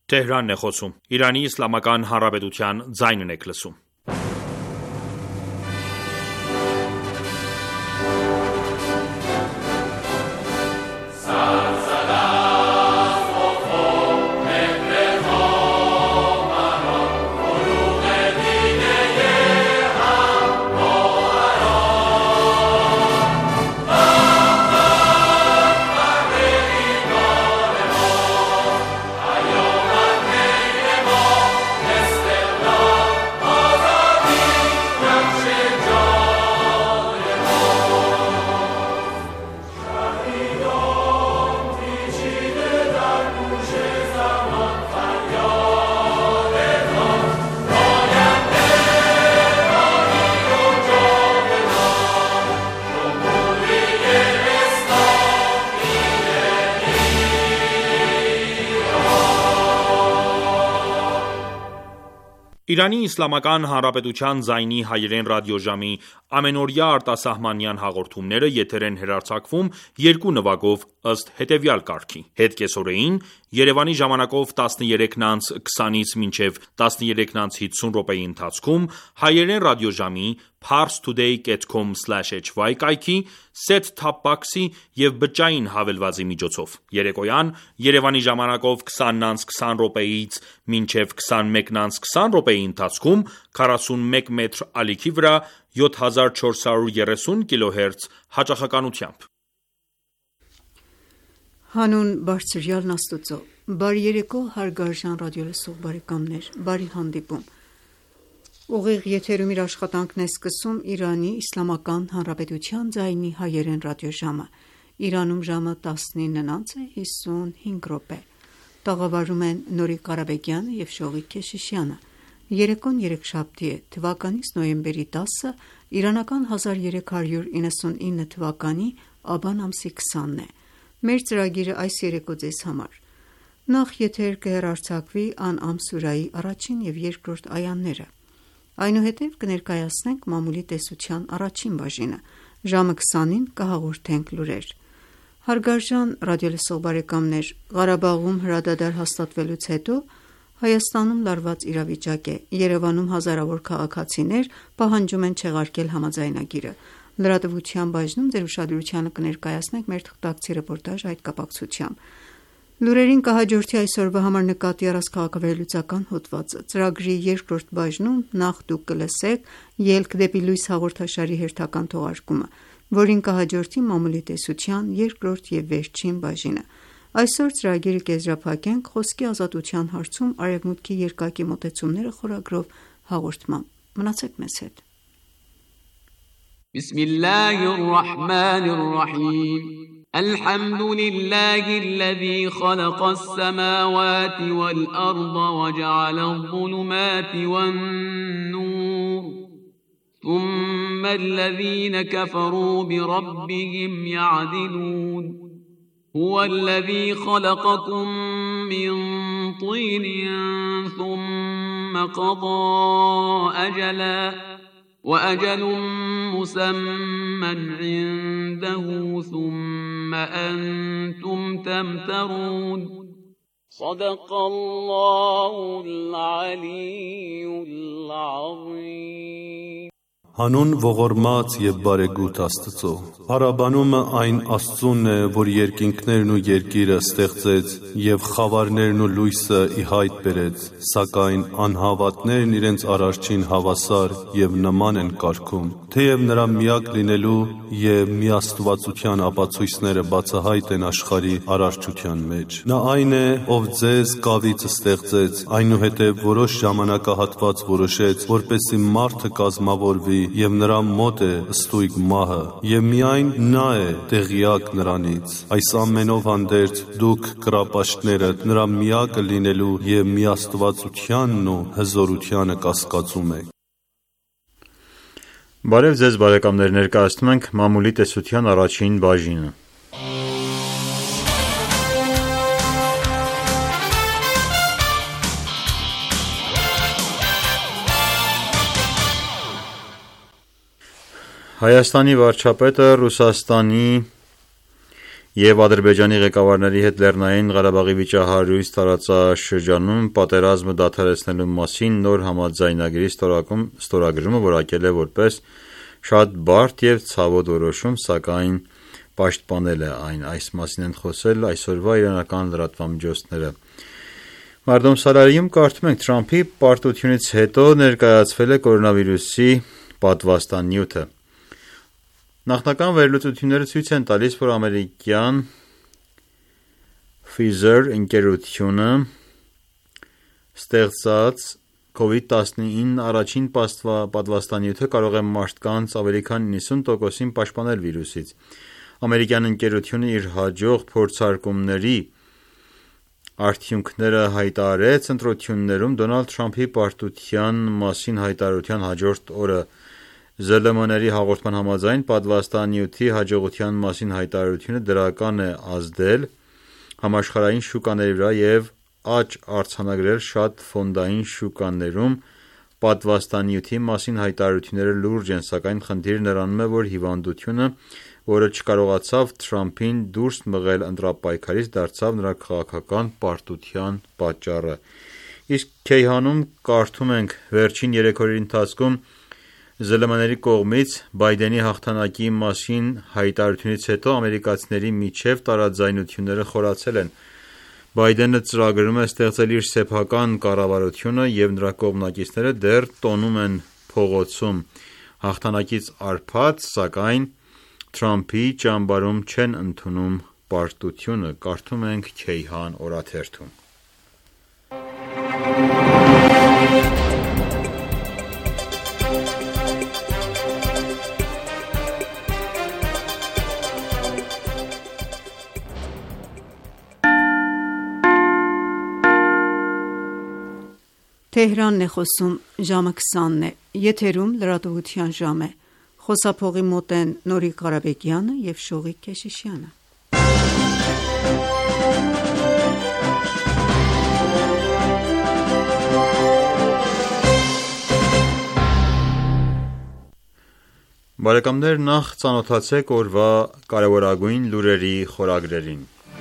Թեհրանն է խոսում։ Իրանի Իսլամական Հանրապետության ձայնն եք լսում։ Իրանի Իսլամական Հանրապետության ձայնի հայերեն ռադիոժամի ամենօրյա արտասահմանյան հաղորդումները եթեր են հեռարձակվում երկու նվագով ըստ հետևյալ կարգի. Հետկեսօրեին Երևանի ժամանակով 13:20-ից մինչև 13:50 րոպեի ընթացքում հայերեն ռադիոժամի parstoday.com/hy կայքի, set-top box-ի և բջջային հավելվածի միջոցով։ Երեկոյան Երևանի ժամանակով 20:20 րոպեից մինչև 21:20 րոպեի ընթացքում 41 մետր ալիքի վրա 7430 կՀz հաճախականությամբ։ Հանուն Բարձրյալն Աստծո, բարի երեկո հարգարժան ռադիոլսող բարեկամներ, բարի հանդիպում։ Ուղիղ եթերում իր աշխատանքն է սկսում Իրանի Իսլամական Հանրապետության ձայնի հայերեն ռադիոժամը։ Իրանում ժամը 19:55 Տաղավարում են Նորի Ղարաբեգյանը և Շողիկ Քեշիշյանը։ Երեկոն երեքշաբթի է, թվականից նոյեմբերի 10-ը, իրանական 1399 թվականի աբան ամսի 20-ն է։ Մեր ծրագիրը այս երեկո ձեզ համար: Նախ եթեր կհեռարձակվի Ան'ամ սուրայի առաջին և երկրորդ այաները։ Այնուհետև կներկայացնենք մամուլի տեսության առաջին բաժինը։ Ժամը 20-ին կհաղորդենք լուրեր։ Հարգարժան ռադիոլսող բարեկամներ, Ղարաբաղում հրադադար հաստատվելուց հետո Հայաստանում լարված իրավիճակ է։ Երևանում հազարավոր քաղաքացիներ պահանջում են չեղարկել համաձայնագիրը։ Լրատվության բաժնում ձեր ուշադրությանը կներկայացնենք մեր թղթակցի ռեպորտաժ այդ կապակցությամբ։ Լուրերին կհաջորդի այսօրվա համար նկատի առած քաղաքավարելիցական հոդվածը։ Ծրագրի երկրորդ բաժնում նախ դուք կլսեք «Ելք դեպի լույս» հաղորդաշարի հերթական թողարկումը, որին կհաջորդի մամուլի տեսության երկրորդ և վերջին բաժինը։ Այսօր ծրագիրը կեզրափակենք խոսքի ազատության հարցում Արևմուտքի երկակի մոտեցումները խորագրով հաղորդմամբ։ Մնացեք մեզ հետ։ Բիսմիլլահիռռահմանիռռահիմ الحمد لله الذي خلق السماوات والأرض وجعل الظلمات والنور ثم الذين كفروا بربهم يعدلون هو الذي خلقكم من طين ثم قضى أجلا وأجل مسمى عنده ثم أنتم تمترون صدق الله العلي العظيم Հանուն ողորմած և բարեգութ Աստծո։ Փառաբանումը այն Աստծունն է, որ երկինքներն ու երկիրը ստեղծեց և խավարներն ու լույսը ի հայտ բերեց, սակայն անհավատներն իրենց Արարչին հավասար և նման են կարգում։ Թեև նրա միակ լինելու և միաստվածության ապացույցները բացահայտ են աշխարհի արարչության մեջ։ Նա այն է, ով ձեզ կավից ստեղծեց, այնուհետև որոշ ժամանակահատված որոշեց, որպեսզի մարդը կազմավորվի և նրա մոտ է ստույգ մահը, և միայն նա է տեղյակ նրանից։ Այս ամենով հանդերձ դուք կռապաշտները նրա միակը լինելու և միաստվածությանն ու հզորությանը կասկածում եք։ Բարև ձեզ բարեկամներ, ներկայացնում ենք մամուլի տեսության առաջին բաժինը։ Հայաստանի վարչապետը Ռուսաստանի և Ադրբեջանի ղեկավարների հետ Լեռնային Ղարաբաղի վիճահարույց տարածաշրջանում պատերազմը դադարեցնելու մասին նոր համաձայնագրի ստորագրումը որակել է որպես շատ բարդ և ցավոտ որոշում, սակայն պաշտպանել է այն: Այս մասին են խոսել այսօրվա իրանական լրատվամիջոցները: Մardom-Salariում կարդում ենք. Թրամփի պարտությունից հետո ներկայացվել է կորոնավիրուսի պատվաստանյութը: Նախնական վերլուծությունները ցույց են տալիս, որ ամերիկյան Pfizer ընկերությունը ստեղծած COVID-19 առաջին պատվաստանյութը կարող է մարդկանց ավելի քան 90%-ին պաշտպանել վիրուսից: Ամերիկյան ընկերությունը իր հաջող փորձարկումների արդյունքները հայտարարեց ընտրություններում Դոնալդ Թրամփի պարտության մասին հայտարարության հաջորդ օրը: ԶԼՄ-ների հաղորդման համաձայն, պատվաստանյութի հաջողության մասին հայտարարությունը դրական է ազդել համաշխարհային շուկաների վրա և աճ արձանագրել շատ ֆոնդային շուկաներում: Պատվաստանյութի մասին հայտարարությունները լուրջ են, սակայն խնդիրը նրանում է, որ հիվանդությունը, որը չկարողացավ Թրամփին դուրս մղել ընտրապայքարից, դարձավ նրա քաղաքական պարտության պատճառը: Իսկ Քեյհանում կարդում ենք. Վերջին 3 օրերի ընթացքում ԶԼՄ-ների կողմից Բայդենի հաղթանակի մասին հայտարարությունից հետո ամերիկացիների միջև տարաձայնությունները խորացել են: Բայդենը ծրագրում է ստեղծել իր սեփական կառավարությունը և նրա կողմնակիցները դեռ տոնում են փողոցում հաղթանակից առփած, սակայն Թրամփի ճամբարում չեն ընդունում պարտությունը: Կարդում ենք Քեյհան օրաթերթում: Բարեկամներ, նախ ծանոթացեք օրվա կարևորագույն լուրերի խորագրերին: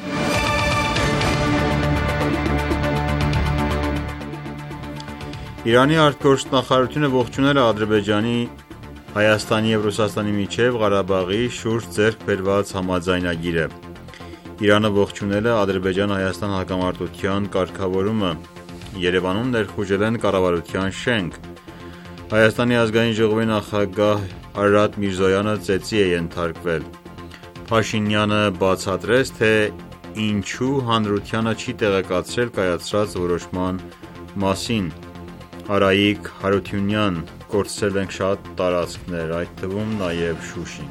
Իրանի արտգործնախարարությունը ողջունել է Ադրբեջանի, Հայաստանի և Ռուսաստանի միջև Ղարաբաղի շուրջ ձեռք բերված համաձայնագիրը: Իրանը ողջունել է Ադրբեջան-Հայաստան հակամարտության կարգավորումը: Երևանում ներխուժել են կառավարության շենք: Հայաստանի ազգային ժողովի նախագահ Արարատ Միրզոյանը ծեծի է ենթարկվել: Փաշինյանը բացատրեց, թե ինչու հանրությանը չի տեղեկացրել կայացրած որոշման մասին: Արայիկ Հարությունյան. Կորցրել ենք շատ տարածքներ, այդ թվում նաև Շուշին: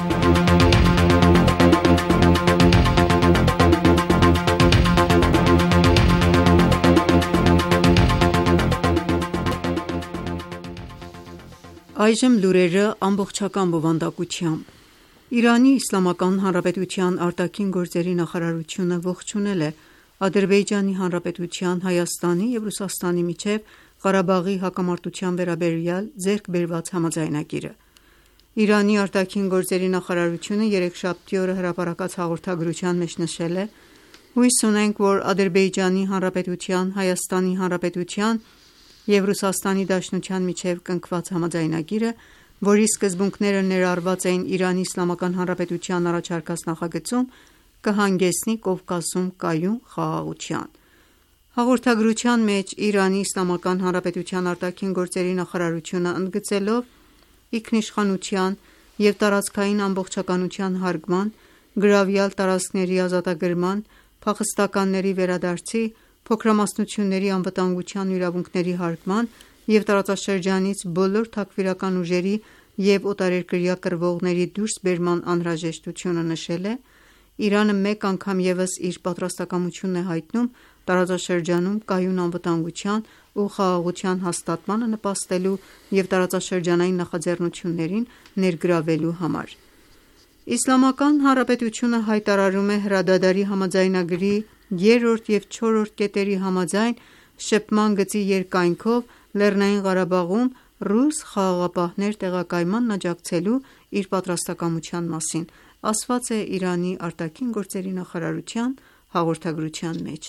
Այժմ լուրերը ամբողջական բովանդակությամբ: Իրանի Իսլամական Հանրապետության արտաքին գործերի նախարարությունը ողջունել է Ադրբեջանի Հանրապետության, Հայաստանի և Ռուսաստանի միջև Ղարաբաղի հակամարտության վերաբերյալ ձեռք բերված համաձայնագիրը: Իրանի արտաքին գործերի նախարարությունը երեքշաբթի օրը հրապարակած հաղորդագրության մեջ նշել է. «Հույս ունենք, որ Ադրբեջանի Հանրապետության, Հայաստանի Հանրապետության և Ռուսաստանի Դաշնության միջև կնքված համաձայնագիրը, որի սկզբունքները ներառված էին Իրանի Իսլամական Հանրապետության առաջարկած նախագծում, կհանգեցնի Կովկասում կայուն խաղաղության»: Հաղորդագրության մեջ Իրանի Իսլամական Հանրապետության արտաքին գործերի նախարարությունը ընդգծելով ինքնիշխանության և տարածքային ամբողջականության հարգման, գրավյալ տարածքների ազատագրման, փախստականների վերադարձի, փոքրամասնությունների անվտանգության ու իրավունքների հարգման և տարածաշրջանից բոլոր թաքֆիրական ուժերի և օտարերկրյա կռվողների դուրսբերման անհրաժեշտությունը, նշել է. «Իրանը մեկ անգամ ևս իր պատրաստակամությունն է հայտնում տարածաշրջանում կայուն անվտանգության ու խաղաղության հաստատմանը նպաստելու և տարածաշրջանային նախաձեռնություններին ներգրավելու համար»: Իսլամական Հանրապետությունը հայտարարում է հրադադարի համաձայնագրի 3-րդ և 4-րդ կետերի համաձայն շփման գծի երկայնքով Լեռնային Ղարաբաղում ռուս խաղաղապահներ տեղակայմանն աջակցելու իր պատրաստակամության մասին: ասված է Իրանի արտաքին գործերի նախարարության հաղորդագրության մեջ։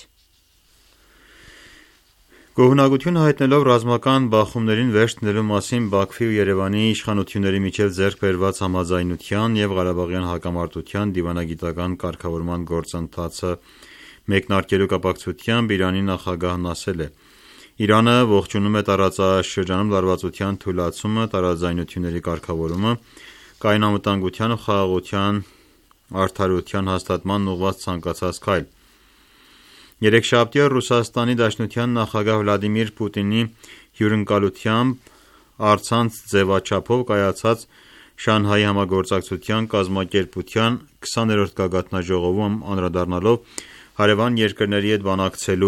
Գոհունակություն հայտնելով ռազմական բախումներին վերջ դնելու մասին Բաքվի ու Երևանի իշխանությունների միջև ձեռք բերված համաձայնության և Ղարաբաղյան հակամարտության դիվանագիտական կարգավորման գործընթացը մեկնարկելու կապակցությամբ Իրանի նախագահն ասել է. Իրանը ողջունում է տարածաշրջանում լարվածության թույլատրումը, տարաձայնությունների կարգավորումը, կայուն անվտանգության ու խաղաղության արդարության հաստատմանն ուղղված ցանկացած քայլ։ Երեքշաբթի օր Ռուսաստանի Դաշնության նախագահ Վլադիմիր Պուտինի հյուրընկալությամբ առցանց ձևաչափով կայացած Շանհայի համագործակցության կազմակերպության 20-րդ գագաթնաժողովում անդրադառնալով հարևան երկրների հետ բանակցելու,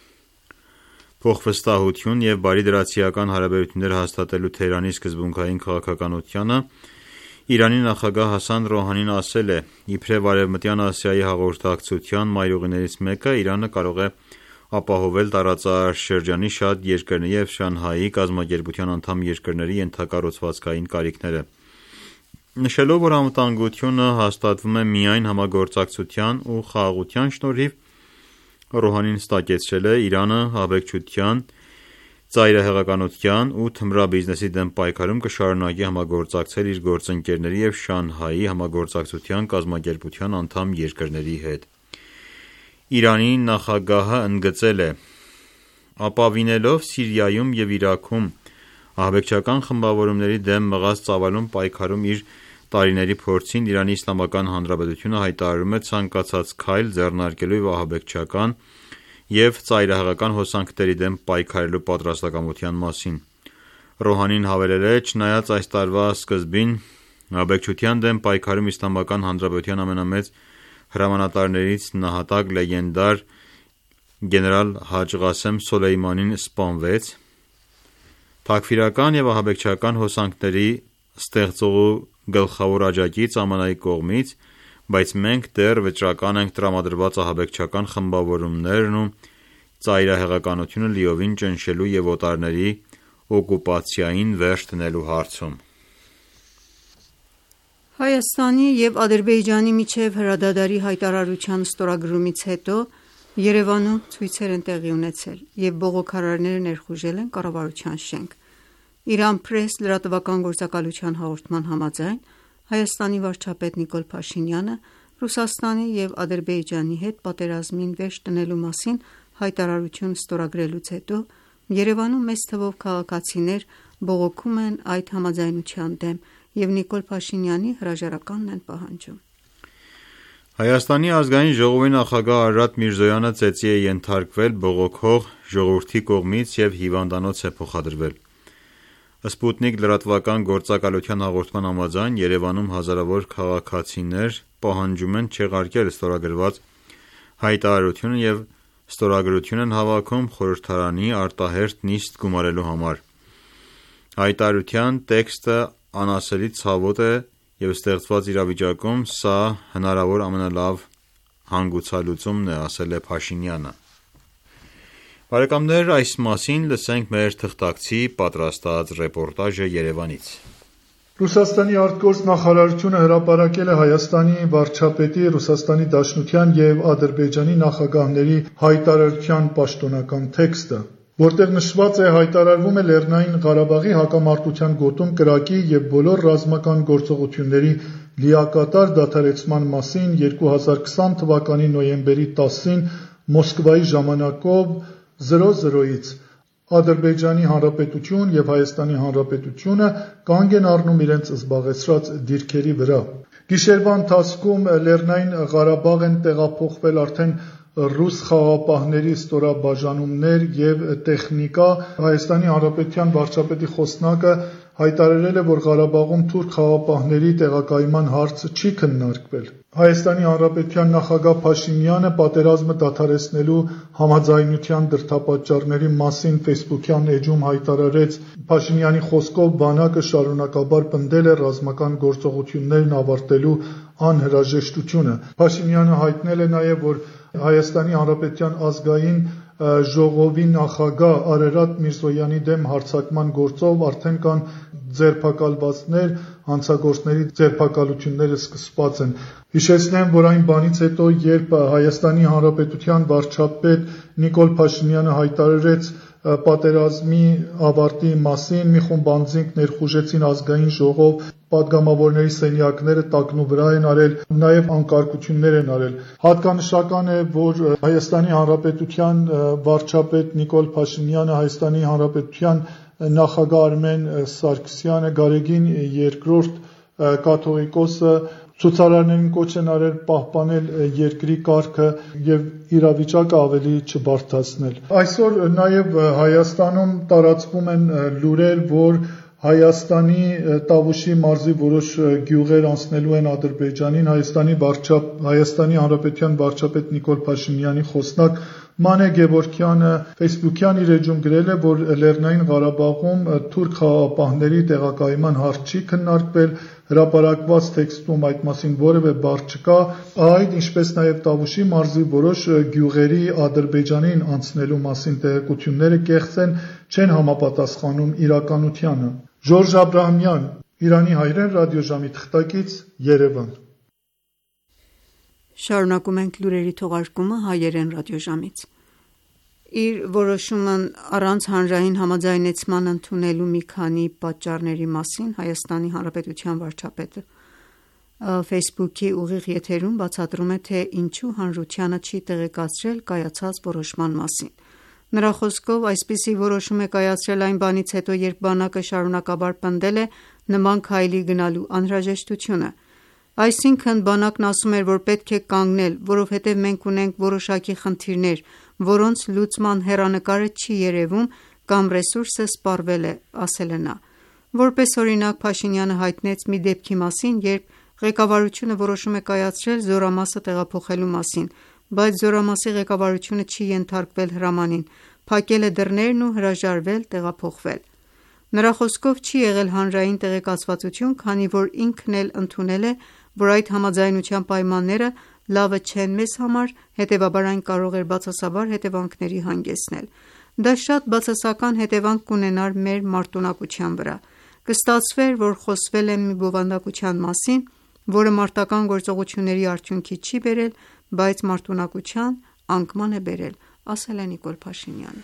փոխվստահություն և բարի դրացիական հարաբերություններ հաստատելու Թեհրանի սկզբունքային քաղաքականությանը Իրանի նախագահ Հասան Ռոհանին ասել է. Իբրև Արևմտյան Ասիայի հաղորդակցության մայրուղիներից մեկը Իրանը կարող է ապահովել տարածաշրջանի շատ երկրների և Շանհայի կազմակերպության անդամ երկրների ենթակառուցվածքային կարիքները։ Նշելով, որ անվտանգությունը հաստատվում է միայն համագործակցության ու խաղաղության շնորհիվ, Ռոհանին հստակեցրել է Իրանը ահաբեկչության, ծայրահեղականության ու թմրաբիզնեսի դեմ պայքարում կշարունակի համագործակցել իր գործընկերների և Շանհայի համագործակցության կազմակերպության անդամ երկրների հետ։ Իրանի նախագահը ընդգծել է. ապավինելով Սիրիայում և Իրաքում ահաբեկչական խմբավորումների դեմ մղած ծավալուն պայքարում իր տարիների փորձին Իրանի Իսլամական Հանրապետությունը հայտարարում է ցանկացած քայլ ձեռնարկելու և ահաբեկչական և ծայրահեղական հոսանքների դեմ պայքարելու պատրաստակամության մասին։ Ռոհանին հավելել է. չնայած այս տարվա սկզբին ահաբեկչության դեմ պայքարում Իսլամական Հանրապետության ամենամեծ հրամանատարներից նահատակ լեգենդար գեներալ Հաջ Ղասեմ Սոլեյմանին սպանվեց, թաքֆիրական և ահաբեկչական հոսանքների ստեղծողու գլխավոր աջակից ԱՄՆ-ի կողմից, բայց մենք դեռ վճռական ենք տրամադրված ահաբեկչական խմբավորումներն ու ծայրահեղականությունը լիովին ճնշելու և օտարների օկուպացիային վերջ դնելու հարցում։ Հայաստանի և Ադրբեջանի միջև հրադադարի հայտարարության ստորագրումից հետո Երևանում ցույցեր են տեղի ունեցել և բողոքարարները ներխուժել են կառավարության շենք։ Իրան Պրես լրատվական գործակալության հաղորդման համաձայն Հայաստանի վարչապետ Նիկոլ Փաշինյանը Ռուսաստանի և Ադրբեջանի հետ պատերազմին վերջ դնելու մասին հայտարարություն ստորագրելուց հետո Երևանում մեծ թվով քաղաքացիներ բողոքում են այդ համաձայնության դեմ և Նիկոլ Փաշինյանի հրաժարականն են պահանջում։ Հայաստանի ազգային ժողովի նախագահ Արարատ Միրզոյանը ծեծի է ենթարկվել բողոքող ժողովրդի կողմից և հիվանդանոց է փոխադրվել։ Սպուտնիկ լրատվական գործակալության հաղորդման համաձայն Երևանում հազարավոր քաղաքացիներ պահանջում են չեղարկել ստորագրված հայտարարությունը և ստորագրություն են հավաքում խորհրդարանի արտահերթ նիստ գումարելու համար։ Հայտարարության տեքստը անասելի ցավոտ է և ստեղծված իրավիճակում սա հնարավոր ամենալավ հանգուցալուծումն է, ասել է Փաշինյանը։ Բարեկամներ, այս մասին լսենք մեր թղթակցի պատրաստած ռեպորտաժը Երևանից։ Ռուսաստանի արտգործնախարարությունը հրապարակել է Հայաստանի վարչապետի, Ռուսաստանի Դաշնության և Ադրբեջանի նախագահների հայտարարության պաշտոնական տեքստը, որտեղ նշված է հայտարարվում է Լեռնային Ղարաբաղի հակամարտության գոտում կրակի և բոլոր ռազմական գործողությունների լիակատար դադարեցման մասին 2020 թվականի նոյեմբերի 10-ին Մոսկվայի ժամանակով 00-ից Ադրբեջանի Հանրապետություն և Հայաստանի Հանրապետությունը կանգ են առնում իրենց զբաղեցրած դիրքերի վրա։ Գիշերվա ընթացքում Լեռնային Ղարաբաղ են տեղափոխվել արդեն ռուս խաղապահների ստորաբաժանումներ և տեխնիկա։ Հայաստանի Հանրապետության վարչապետի խոսնակը հայտարարել է, որ Ղարաբաղում թուրք խաղապահների տեղակայման հարցը չի քննարկվել։ Հայաստանի Հանրապետության նախագահ Փաշինյանը պատերազմը դադարեցնելու համաձայնության դրդապատճառների մասին Facebook-յան էջում հայտարարեց. Փաշինյանի խոսքով բանակը շարունակաբար պնդել է ռազմական գործողություններն ավարտելու անհրաժեշտությունը։ Փաշինյանը հայտնել է նաև, որ Հայաստանի Հանրապետության ազգային ժողովի նախագահ Արարատ Միրզոյանի դեմ հարձակման գործով արդեն կան ձերբակալվածներ, հանցագործների ձերբակալությունները սկսված են։ Հիշեցնեմ, որ այն բանից հետո, երբ Հայաստանի Հանրապետության վարչապետ Նիկոլ Փաշինյանը հայտարարեց պատերազմի ավարտի մասին, մի խումբ անձինք ներխուժեցին ազգային ժողով, պատգամավորների սենյակները տակնու վրա են արել, նաև անկարգություններ են արել։ Հատկանշական է, որ Հայաստանի Հանրապետության վարչապետ Նիկոլ Փաշինյանը, Հայաստանի Հանրապետության նախագահ Արմեն Սարգսյանը, Գարեգին II կաթողիկոսը ցուցարարներին կոչ են արել պահպանել երկրի կարգը եւ իրավիճակը ավելի չբարդացնել։ Այսօր նաև Հայաստանում տարածվում են լուրեր, որ Հայաստանի Տավուշի մարզի որոշ գյուղեր անցնելու են Ադրբեջանին։ Հայաստանի Հանրապետության վարչապետ Նիկոլ Փաշինյանի խոսնակ Մանե Գևորգյանը Facebook-յան իր էջում գրել է, որ Լեռնային Ղարաբաղում թուրք խաղաղապահների տեղակայման հարց չի քննարկվել, հրապարակված տեքստում այդ մասին որևէ բառ չկա, այդ ինչպես նաև Տավուշի մարզի որոշ գյուղերի Ադրբեջանին անցնելու մասին տեղեկությունները կեղծ են, չեն համապատասխանում իրականությանը։ Ժորժ Աբրահամյան, Իրանի հայրեն ռադիոժամի թղթակից, Երևան։ Շարունակում ենք լուրերի թողարկումը հայերեն ռադիոժամից։ Իր որոշումն առանց հանրային համաձայնեցման ընդունելու մի քանի պատճառների մասին Հայաստանի Հանրապետության վարչապետը Facebook-ի ուղիղ եթերում բացատրում է, թե ինչու հանրությանը չի տեղեկացրել կայացած որոշման մասին։ Նրա խոսքով, այսպիսի որոշում է կայացրել այն բանից հետո, երբ բանակը շարունակաբար պնդել է նման քայլի գնալու անհրաժեշտությունը։ Այսինքն, բանակն ասում էր, որ պետք է կանգնել, որովհետև մենք ունենք որոշակի խնդիրներ, որոնց լուծման հեռանկարը չի երևում կամ ռեսուրսը սպառվել է, ասել է նա։ Որպես օրինակ, Փաշինյանը հայտնեց մի դեպքի մասին, երբ ղեկավարությունը որոշում է կայացրել զորամասը տեղափոխելու մասին, բայց զորամասի ղեկավարությունը չի ենթարկվել հրամանին, փակել է դռներն ու հրաժարվել տեղափոխվել։ Նրա խոսքով չի եղել հանրային տեղեկացվածություն, քանի որ ինքն էլ ընդունել է, որ այդ համաձայնության պայմանները լավը չեն մեզ համար, հետևաբար այն կարող էր բացասաբար հետևանքների հանգեցնել։ Դա շատ բացասական հետևանք կունենար մեր մարտունակության վրա։ Կստացվեր, որ խոսվել է մի բովանդակության մասին, որը մարտական գործողությունների արդյունքի չի բերել, բայց մարտունակության անկման է բերել, ասել է Նիկոլ Փաշինյանը։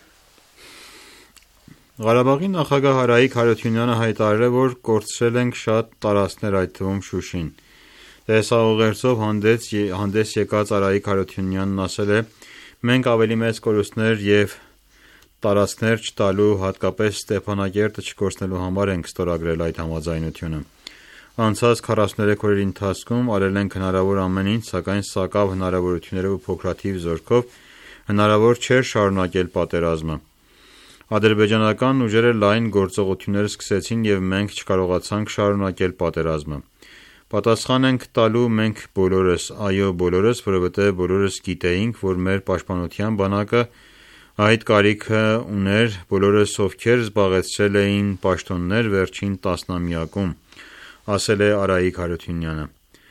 Ղարաբաղի նախագահ Հարայիկ Հարությունյանը հայտարարել է, որ կորցրել ենք շատ տարածքներ, այդ թվում Շուշին։ Տեսաուղերձով հանդես եկած Արայիկ Հարությունյանն ասել է. «Մենք ավելի մեծ կորուստներ եւ տարածքներ չտալու, հատկապես Ստեփանակերտը չկորցնելու համար ենք ստորագրել այդ համաձայնությունը։ Անցած 43 օրերի ընթացքում արել ենք հնարավոր ամեն ինչ, սակայն սակավ հնարավորություններով ու փոքրաթիվ զորքով հնարավոր չէր շարունակել պատերազմը։ Ադրբեջանական ուժերը լայն գործողություններ սկսեցին եւ մենք չկարողացանք շարունակել պատերազմը։ Պատասխան ենք տալու մենք բոլորս, այո բոլորս, որովհետեւ բոլորս գիտեինք, որ մեր պաշտպանության բանակը այդ կարիքը ուներ, բոլորս ովքեր զբաղեցրել էին պաշտոններ վերջին տասնամյակում», ասել է Արայիկ Հարությունյանը։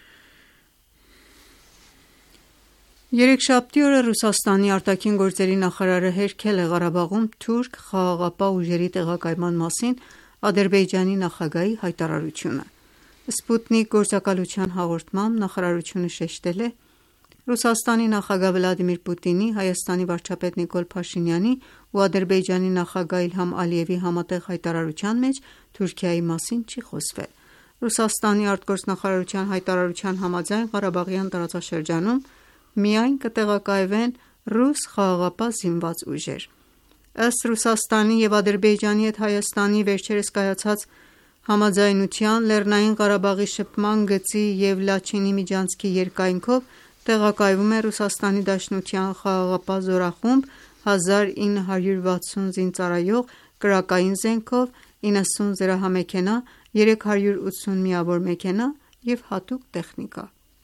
Երեքշաբթի օրը Ռուսաստանի արտաքին գործերի նախարարը հերքել է Ղարաբաղում թուրք խաղաղապահ ուժերի տեղակայման մասին Ադրբեջանի նախագահի հայտարարությունը։ Սպուտնիկ գործակալության հաղորդմամբ նախարարությունը շեշտել է Ռուսաստանի նախագահ Վլադիմիր Պուտինի, Հայաստանի վարչապետ Նիկոլ Փաշինյանի ու Ադրբեջանի նախագահ Իլհամ Ալիևի համատեղ հայտարարության մեջ Թուրքիայի մասին չի խոսվել։ Ռուսաստանի արտգործնախարարության հայտարարության համաձայն Ղարաբաղյան տարածաշրջանում միայն կտեղակայվեն ռուս խաղաղապահ զինված ուժեր։ Ըստ Ռուսաստանի և Ադրբեջանի հետ Հայաստանի վերջերս կայացած համաձայնության, Լեռնային Ղարաբաղի շփման գծի և Լաչինի միջանցքի երկայնքով տեղակայվում է Ռուսաստանի Դաշնության խաղաղապահ զորախումբ 1960 զինծառայող կրակային զենքով, 90 զրահամեքենա, 380 միավոր մեքենա և հատուկ տեխնիկա։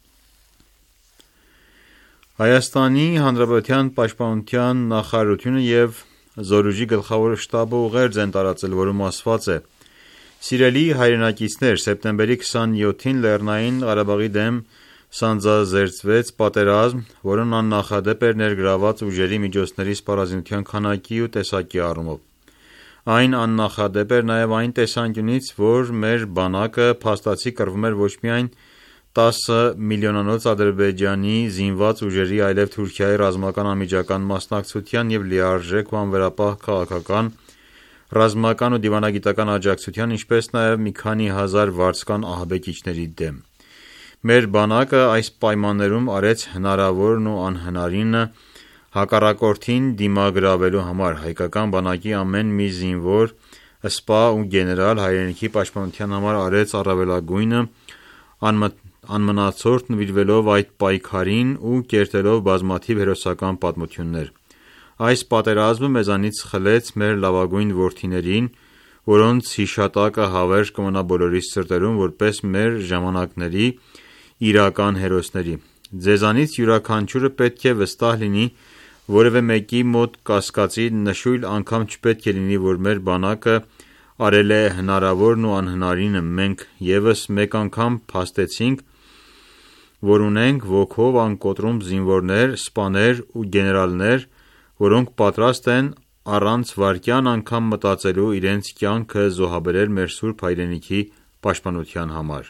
Հայաստանի Հանրապետության պաշտպանության նախարարությունը և Զորուժի գլխավոր շտաբը ուղերձ են տարածել, որում ասված է. «Սիրելի հայրենակիցներ, սեպտեմբերի 27-ին Լեռնային Ղարաբաղի դեմ սանձազերծվեց պատերազմ, որն աննախադեպ էր ներգրաված ուժերի միջոցների սպառազինության քանակի ու տեսակի առումով։ Այն աննախադեպ էր նաև այն տեսանկյունից, որ մեր բանակը փաստացի կռվում էր ոչ միայն 10 միլիոնանոց Ադրբեջանի զինված ուժերի, այլև Թուրքիայի ռազմական անմիջական մասնակցության և լիարժեք ու անվերապահ քաղաքական, ռազմական ու դիվանագիտական աջակցության, ինչպես նաև մի քանի հազար վարձկան ահաբեկիչների դեմ։ Մեր բանակը այս պայմաններում արեց հնարավորն ու անհնարինը հակառակորդին դիմագրավելու համար։ Հայկական բանակի ամեն մի զինվոր, սպա ու գեներալ հայրենիքի պաշտպանության համար արեց առավելագույնը, անմնացորդ նվիրվելով այդ պայքարին ու կերտելով բազմաթիվ հերոսական պատմություններ։ Այս պատերազմը մեզանից խլեց մեր լավագույն որդիներին, որոնց հիշատակը հավերժ կմնա բոլորիս սրտերում որպես մեր ժամանակների իրական հերոսների։ Ձեզանից յուրաքանչյուրը պետք է վստահ լինի, որևէ մեկի մոտ կասկածի նշույլ անգամ չպետք է լինի, որ մեր բանակը արել է հնարավորն ու անհնարինը։ Մենք ևս մեկ անգամ փաստեցինք, որ ունենք ոգով անկոտրում զինվորներ, սպաներ ու գեներալներ, որոնք պատրաստ են առանց վայրկյան անգամ մտածելու իրենց կյանքը զոհաբերել մեր սուրբ հայրենիքի պաշտպանության համար։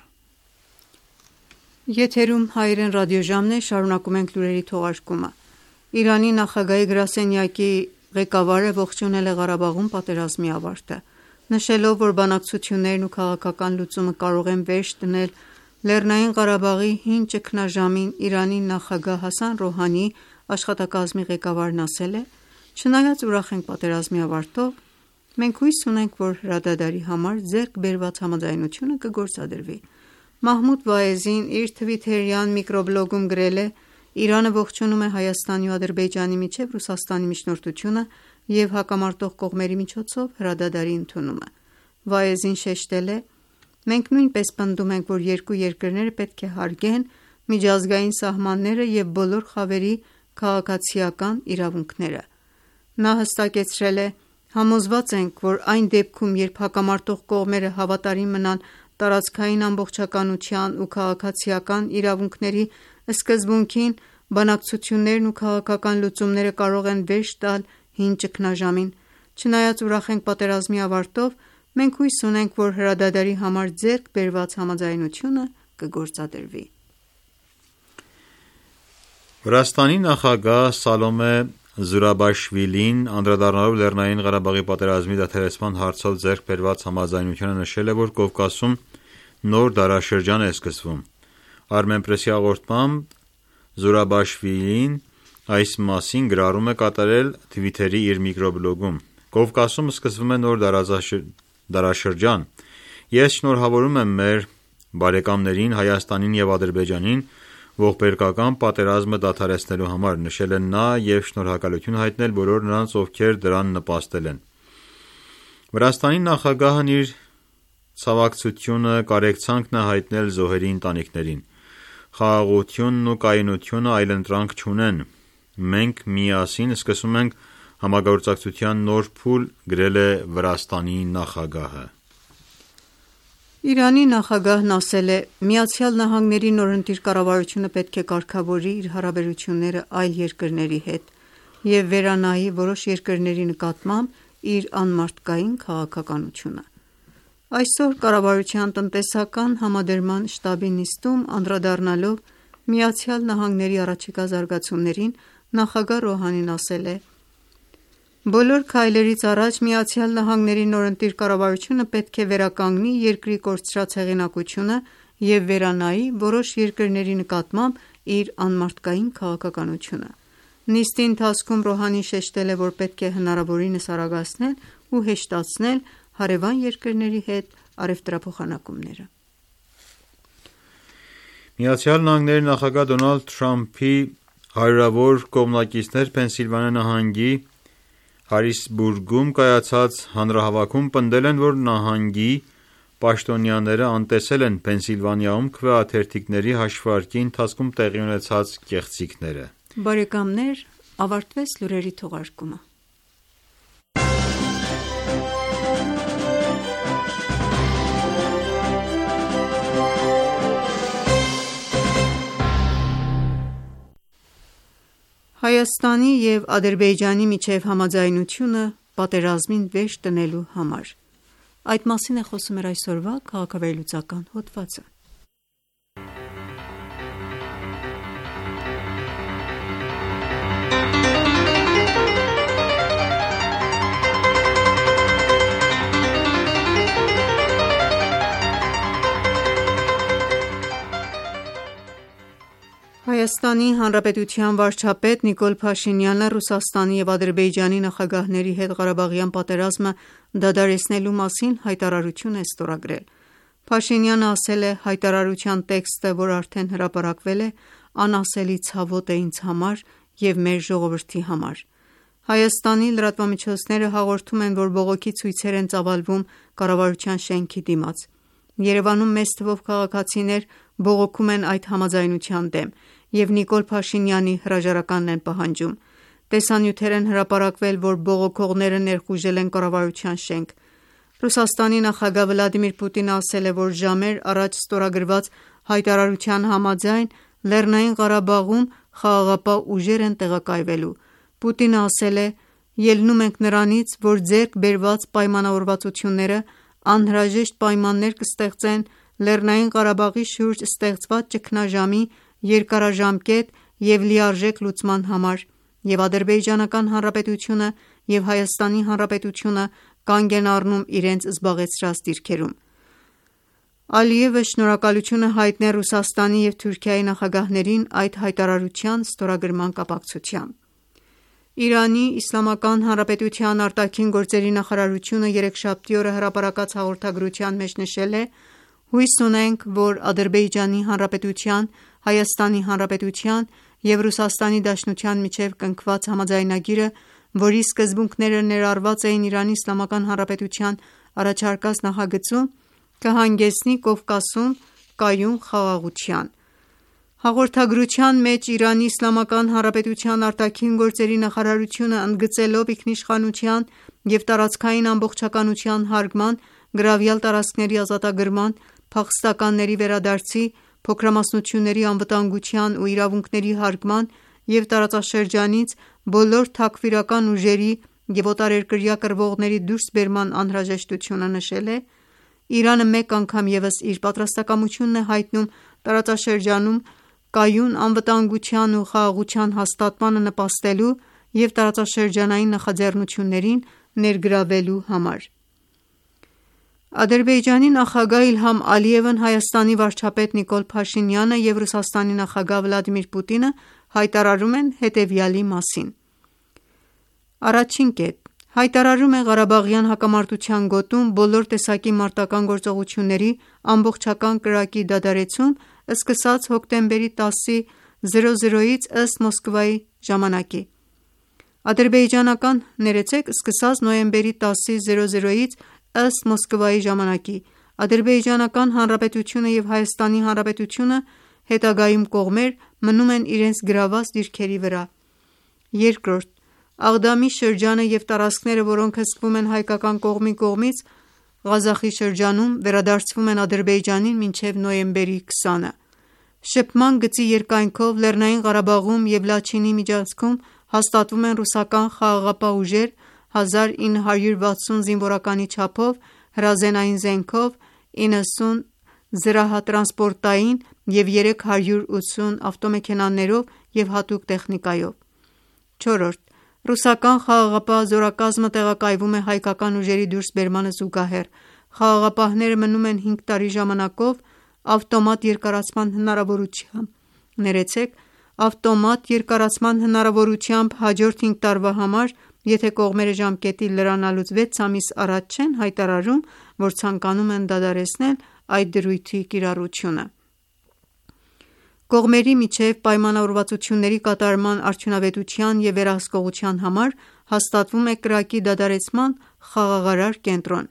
Եթերում հայերեն ռադիոժամն է, շարունակում ենք լուրերի թողարկումը։ Իրանի նախագահի գրասենյակի ղեկավարը ողջունել է Ղարաբաղում պատերազմի ավարտը, նշելով, որ բանակցություններն ու քաղաքական լուծումը կարող են վերջ դնել Լեռնային Ղարաբաղի հին ճգնաժամին։ Իրանի նախագահ Հասան Ռոհանիի աշխատակազմի ղեկավարն ասել է. «Չնայած ուրախ ենք պատերազմի ավարտով, մենք հույս ունենք, որ հրադադարի համար ձեռք բերված համաձայնությունը կգործադրվի»։ Մահմուդ Վայեզին իր թվիթերյան միկրոբլոգում գրել է. «Իրանը ողջունում է Հայաստանի ու Ադրբեջանի միջև Ռուսաստանի միջնորդությունը և հակամարտող կողմերի միջոցով հրադադարի ընդունումը»։ Վայեզին շեշտել է. «Մենք նույնպես պնդում ենք, որ երկու երկրները պետք է հարգեն միջազգային սահմանները և բոլոր խավերի քաղաքացիական իրավունքները»։ Նա հստակեցրել է. «Համոզված ենք, որ այն դեպքում, երբ հակամարտող կողմերը հավատարիմ մնան տարածքային ամբողջականության ու քաղաքացիական իրավունքների սկզբունքին, բանակցություններն ու քաղաքական լուծումները կարող են վերջ տալ հին ճգնաժամին։ Չնայած ուրախ ենք պատերազմի ավարտով, մենք հույս ունենք, որ հրադադարի համար ձեռք բերված համաձայնությունը կգործադրվի»։ Վրաստանի նախագահ Սալոմե Զուրաբաշվիլին, անդրադառնալով Լեռնային Ղարաբաղի պատերազմի դադարեցման հարցով ձեռք բերված համաձայնությանը, նշել է, որ Կովկասում նոր դարաշրջան է սկսվում։ Armenpress-ի հաղորդմամբ Զուրաբաշվիլին այս մասին գրառում է կատարել Twitter-ի իր միկրոբլոգում։ Կովկասում սկսվում է նոր դարաշրջան։ Ես շնորհավորում եմ մեր բարեկամներին Հայաստանին և Ադրբեջանին ողբերգական պատերազմը դադարեցնելու համար, նշել է նա և շնորհակալություն հայտնել բոլոր նրանց, ովքեր դրան նպաստել են։ Վրաստանի նախագահն իր ցավակցությունը, կարեկցանքն է հայտնել զոհերի ընտանիքներին։ Խաղաղությունն ու կայունությունը այլընտրանք չունեն։ Մենք միասին սկսում ենք համագործակցության նոր փուլ, գրել է Վրաստանի նախագահը։ Իրանի նախագահն ասել է. «ԱՄՆ-ի նորընտիր կառավարությունը պետք է կարգավորի իր հարաբերությունները այլ երկրների հետ և վերանայի որոշ երկրների նկատմամբ իր անմարդկային քաղաքականությունը»։ Այսօր կառավարության տնտեսական համադրման շտաբի նիստում անդրադառնալով ԱՄՆ-ի առաջիկա զարգացումներին, նախագահ Ռոհանին ասել է. «Բոլոր քայլերից առաջ ԱՄՆ-ի նորընտիր կառավարությունը պետք է վերականգնի երկրի կորցրած հեղինակությունը և վերանայի որոշ երկրների նկատմամբ իր անմարդկային քաղաքականությունը»։ Նիստի ընթացքում Ռոհանին շեշտել է, որ պետք է հնարավորինս արագացնել ու հեշտացնել հարևան երկրների հետ առևտրափոխանակումները։ ԱՄՆ նախագահ Դոնալդ Թրամփի հարյուրավոր կողմնակիցներ Փենսիլվանիա նահանգի Հարիսբուրգում կայացած հանրահավաքում պնդել են, որ նահանգի պաշտոնյաները անտեսել են Փենսիլվանիայում քվեաթերթիկների հաշվարկի ընթացքում տեղի ունեցած կեղծիքները։ Բարեկամներ, ավարտվեց լուրերի թողարկումը։ Հայաստանի և Ադրբեջանի միջև համաձայնությունը պատերազմին վերջ տնելու համար։ Այդ մասին է խոսում էր այսօրվա քաղաքավերլուծական հոդվածը։ Հայաստանի Հանրապետության վարչապետ Նիկոլ Փաշինյանը Ռուսաստանի և Ադրբեջանի նախագահների հետ Ղարաբաղյան պատերազմը դադարեցնելու մասին հայտարարություն է ստորագրել։ Փաշինյանը ասել է. հայտարարության տեքստը, որ արդեն հրապարակվել է, անասելի ցավոտ է ինձ համար և մեր ժողովրդի համար։ Հայաստանի լրատվամիջոցները հաղորդում են, որ բողոքի ցույցեր են ծավալվում կառավարության շենքի դիմաց։ Երևանում մեծ թվով քաղաքացիներ բողոքում են այդ համաձայնության դեմ և Նիկոլ Փաշինյանի հրաժարականն են պահանջում։ Տեսանյութեր են հրապարակվել, որ բողոքողները ներխուժել են կառավարության շենք։ Ռուսաստանի նախագահ Վլադիմիր Պուտինը ասել է, որ ժամեր առաջ ստորագրված հայտարարության համաձայն Լեռնային Ղարաբաղում խաղաղապահ ուժեր են տեղակայվելու։ Պուտինը ասել է. «Ելնում ենք նրանից, որ ձեռք բերված պայմանավորվածությունները անհրաժեշտ պայմաններ կստեղծեն Լեռնային Ղարաբաղի շուրջ ստեղծված ճգնաժամի երկարաժամկետ և լիարժեք լուծման համար, և Ադրբեջանական Հանրապետությունը և Հայաստանի Հանրապետությունը կանգ են առնում իրենց զբաղեցրած դիրքերում»։ Ալիևը շնորհակալություն է հայտնել Ռուսաստանի և Թուրքիայի նախագահներին այդ հայտարարության ստորագրման կապակցությամբ։ Իրանի Իսլամական Հանրապետության արտաքին գործերի նախարարությունը երեքշաբթի օրը հրապարակած հաղորդագրության մեջ նշել է. «Հույս ունենք, որ Ադրբեջանի Հանրապետության, Հայաստանի Հանրապետության և Ռուսաստանի Դաշնության միջև կնքված համաձայնագիրը, որի սկզբունքները ներառված էին Իրանի Իսլամական Հանրապետության առաջարկած նախագծում, կհանգեցնի Կովկասում կայուն խաղաղության»։ Հաղորդագրության մեջ Իրանի Իսլամական Հանրապետության արտաքին գործերի նախարարությունը, ընդգծելով ինքնիշխանության և տարածքային ամբողջականության հարգման, գրավյալ տարածքների ազատագրման, փախստականների վերադարձի, փոքրամասնությունների անվտանգության ու իրավունքների հարգման և տարածաշրջանից բոլոր թաքֆիրական ուժերի և օտարերկրյա կռվողների դուրսբերման անհրաժեշտությունը նշել է. «Իրանը մեկ անգամ ևս իր պատրաստակամությունն է հայտնում տարածաշրջանում կայուն անվտանգության ու խաղաղության հաստատմանը նպաստելու և տարածաշրջանային նախաձեռնություններին ներգրավելու համար»։ Ադրբեջանի նախագահ Իլհամ Ալիևն Հայաստանի վարչապետ Նիկոլ Փաշինյանը և Ռուսաստանի նախագահ Վլադիմիր Պուտինը հայտարարում են հետևյալի մասին. Հայտարարում է Ղարաբաղյան հակամարտության գոտում բոլոր տեսակի մարտական գործողությունների ամբողջական կրակի դադարեցում, սկսած հոկտեմբերի 10-ի 00-ից ըստ Մոսկվայի ժամանակի։ Սկսած նոյեմբերի 10-ի 00-ից ըստ Մոսկվայի ժամանակի, Ադրբեջանական Հանրապետությունը և Հայաստանի Հանրապետությունը հետագայում կողմեր մնում են իրենց գրաված դիրքերի վրա։ Աղդամի շրջանը և տարածքները, որոնք հսկվում են հայկական կողմի կողմից Ղազախի շրջանում, վերադարձվում են Ադրբեջանին մինչև նոյեմբերի 20-ը։ Շփման գծի երկայնքով Լեռնային Ղարաբաղում և Լաչինի միջանցքում հաստատվում են ռուսական խաղաղապահ ուժեր 1960 զինվորականի չափով, հրազենային զենքով, 90 զրահատրանսպորտային և 380 ավտոմեքենաներով և հատուկ տեխնիկայով։ Ռուսական խաղաղապահ զորակազմը տեղակայվում է հայկական ուժերի դուրսբերմանը զուգահեռ։ Խաղաղապահները մնում են 5 տարի ժամանակով ավտոմատ երկարացման հաջորդ 5 տարվա համար, եթե կողմերը ժամկետի լրանալուց 6 ամիս առաջ չեն հայտարարում, որ ցանկանում են դադարեցնել այդ դրույթի կիրառությունը։ Կողմերի միջև պայմանավորվածությունների կատարման արդյունավետության և վերահսկողության համար հաստատվում է կրակի դադարեցման խաղաղարար կենտրոն։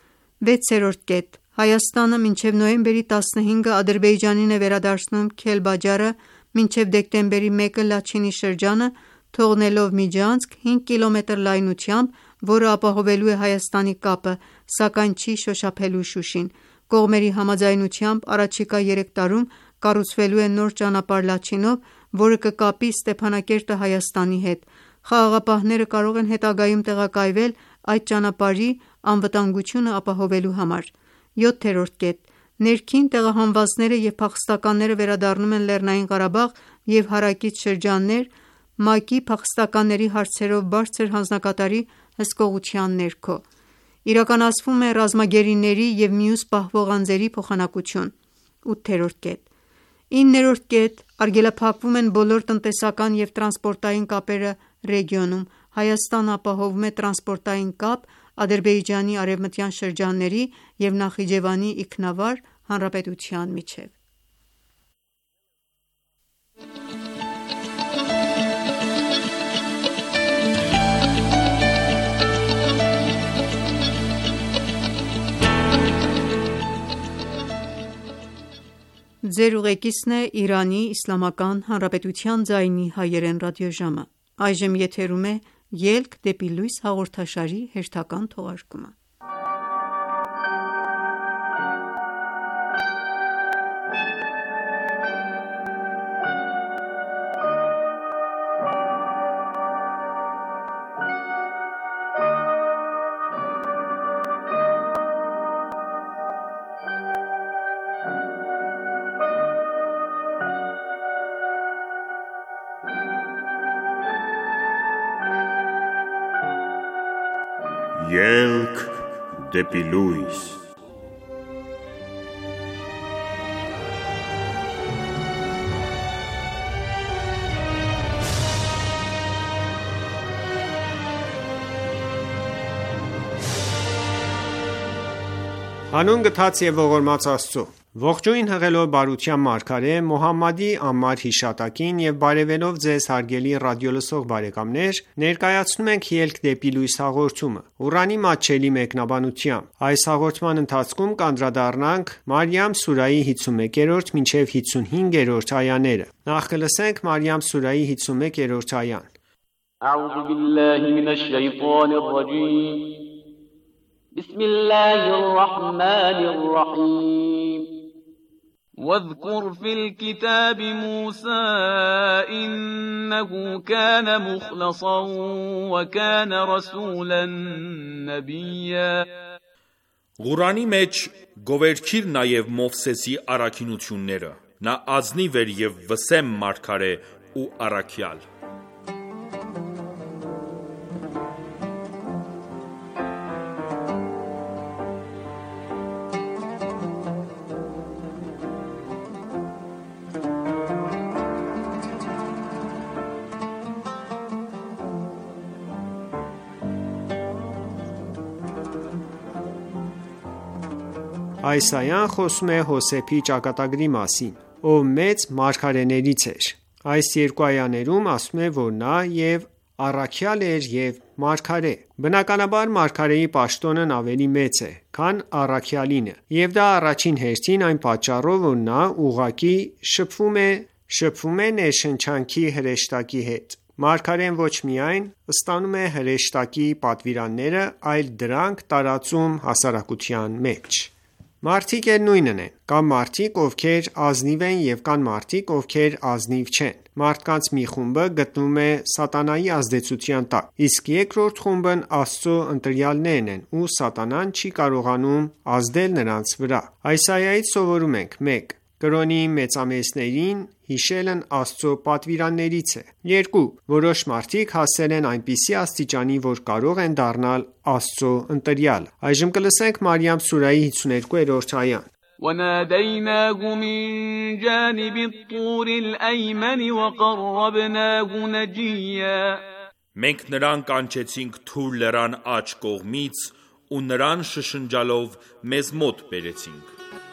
Հայաստանը մինչև նոյեմբերի 15-ը Ադրբեջանին է վերադարձնում Քելբաջարը, մինչև դեկտեմբերի 1-ը Լաչինի շրջանը, թողնելով միջանցք 5 կիլոմետր լայնությամբ, որը ապահովելու է Հայաստանի կապը, սակայն չի շոշափելու Շուշին։ Կողմերի համաձայնությամբ առաջիկա 3 տարում կառուցվելու է նոր ճանապարհ Լաչինով, որը կկապի Ստեփանակերտը Հայաստանի հետ։ Խաղաղապահները կարող են հետագայում տեղակայվել այդ ճանապարհի անվտանգությունը ապահովելու համար։ 7-րդ կետ. Ներքին տեղահանվածները և փախստականները վերադառնում են Լեռնային Ղարաբաղ և հարակից շրջաններ ՄԱԿ-ի փախստականների հարցերով բարձր հանձնակատարի հսկողության ներքո։ Իրականացվում է ռազմագերիների և մյուս պահվող անձերի փոխանակություն։ 8-րդ կետ. 9-րդ կետ. Արգելափակվում են բոլոր տնտեսական և տրանսպորտային կապերը ռեգիոնում։ Հայաստանը ապահովում է տրանսպորտային կապ Ադրբեջանի արևմտյան շրջանների և Նախիջևանի ինքնավար հանրապետության միջև։ Այժմ եթերում է «Ելք դեպի լույս» հաղորդաշարի հերթական թողարկումը։ Ելք դեպի լույս։ Հանուն գթած և ողորմած Աստծո, ողջույն հղելով բարության մարգարե Մոհամմադի անմար հիշատակին եւ բարեւելով ձեզ հարգելի ռադիոլսող բարեկամներ, ներկայացնում ենք «Ելք դեպի լույս» հաղորդումը, Ղուրանի մատչելի մեկնաբանությամբ։ Այս հաղորդման ընթացքում կանդրադառնանք Մարիամ սուրահի 51-րդ մինչև 55-րդ այաները։ Նախ կլսենք Մարիամ սուրահի 51-րդ այան։ أعوذ بالله من الشيطان الرجيم بسم الله الرحمن الرحيم واذكر في الكتاب موسى إنه كان مخلصا وكان رسولا نبيا Ղուրանի մեջ գովերքիր նաև Մովսեսի առաքինությունները, նա ազնիվ էր և վսեմ մարգարե ու առաքյալ։ Այս այան խոսում է Հոսեփի ճակատագրի մասին, ով մեծ մարգարեներից էր։ Այս երկու այաներում ասվում է, որ նա և առաքյալ էր և մարգարե։ Բնականաբար մարգարեի պաշտոնն ավելի մեծ է, քան առաքյալինը, և դա առաջին հերթին այն պատճառով, որ նա ուղղակի շփվում է ներշնչանքի հրեշտակի հետ։ Մարգարեն ոչ միայն ստանում է հրեշտակի պատվիրանները, այլ դրանք տարածում հասարակության մեջ։ Մարդիկ էլ նույնն են, կան մարդիկ, ովքեր ազնիվ են և կան մարդիկ, ովքեր ազնիվ չեն։ Մարդկանց մի խումբը գտնվում է սատանայի ազդեցության տակ, իսկ երկրորդ խումբն Աստծո ընտրյալներն են, ու սատանան չի կարողանում ազդել նրանց վրա։ Այս այայից սովորում ենք. 1. Կրոնի մեծամեծներին հիշելն Աստծո պատվիրաններից է։ 2. Որոշ մարդիկ հասել են այնպիսի աստիճանի, որ կարող են դառնալ Աստծո ընտրյալ։ Այժմ կլսենք Մարիամ սուրահի 52-րդ այան։ وناديناه من جانب الطور الأيمن وقربناه نجيا Մենք նրան կանչեցինք Թուր լեռան աջ կողմից ու նրան շշնջալով մեզ մոտ բերեցինք։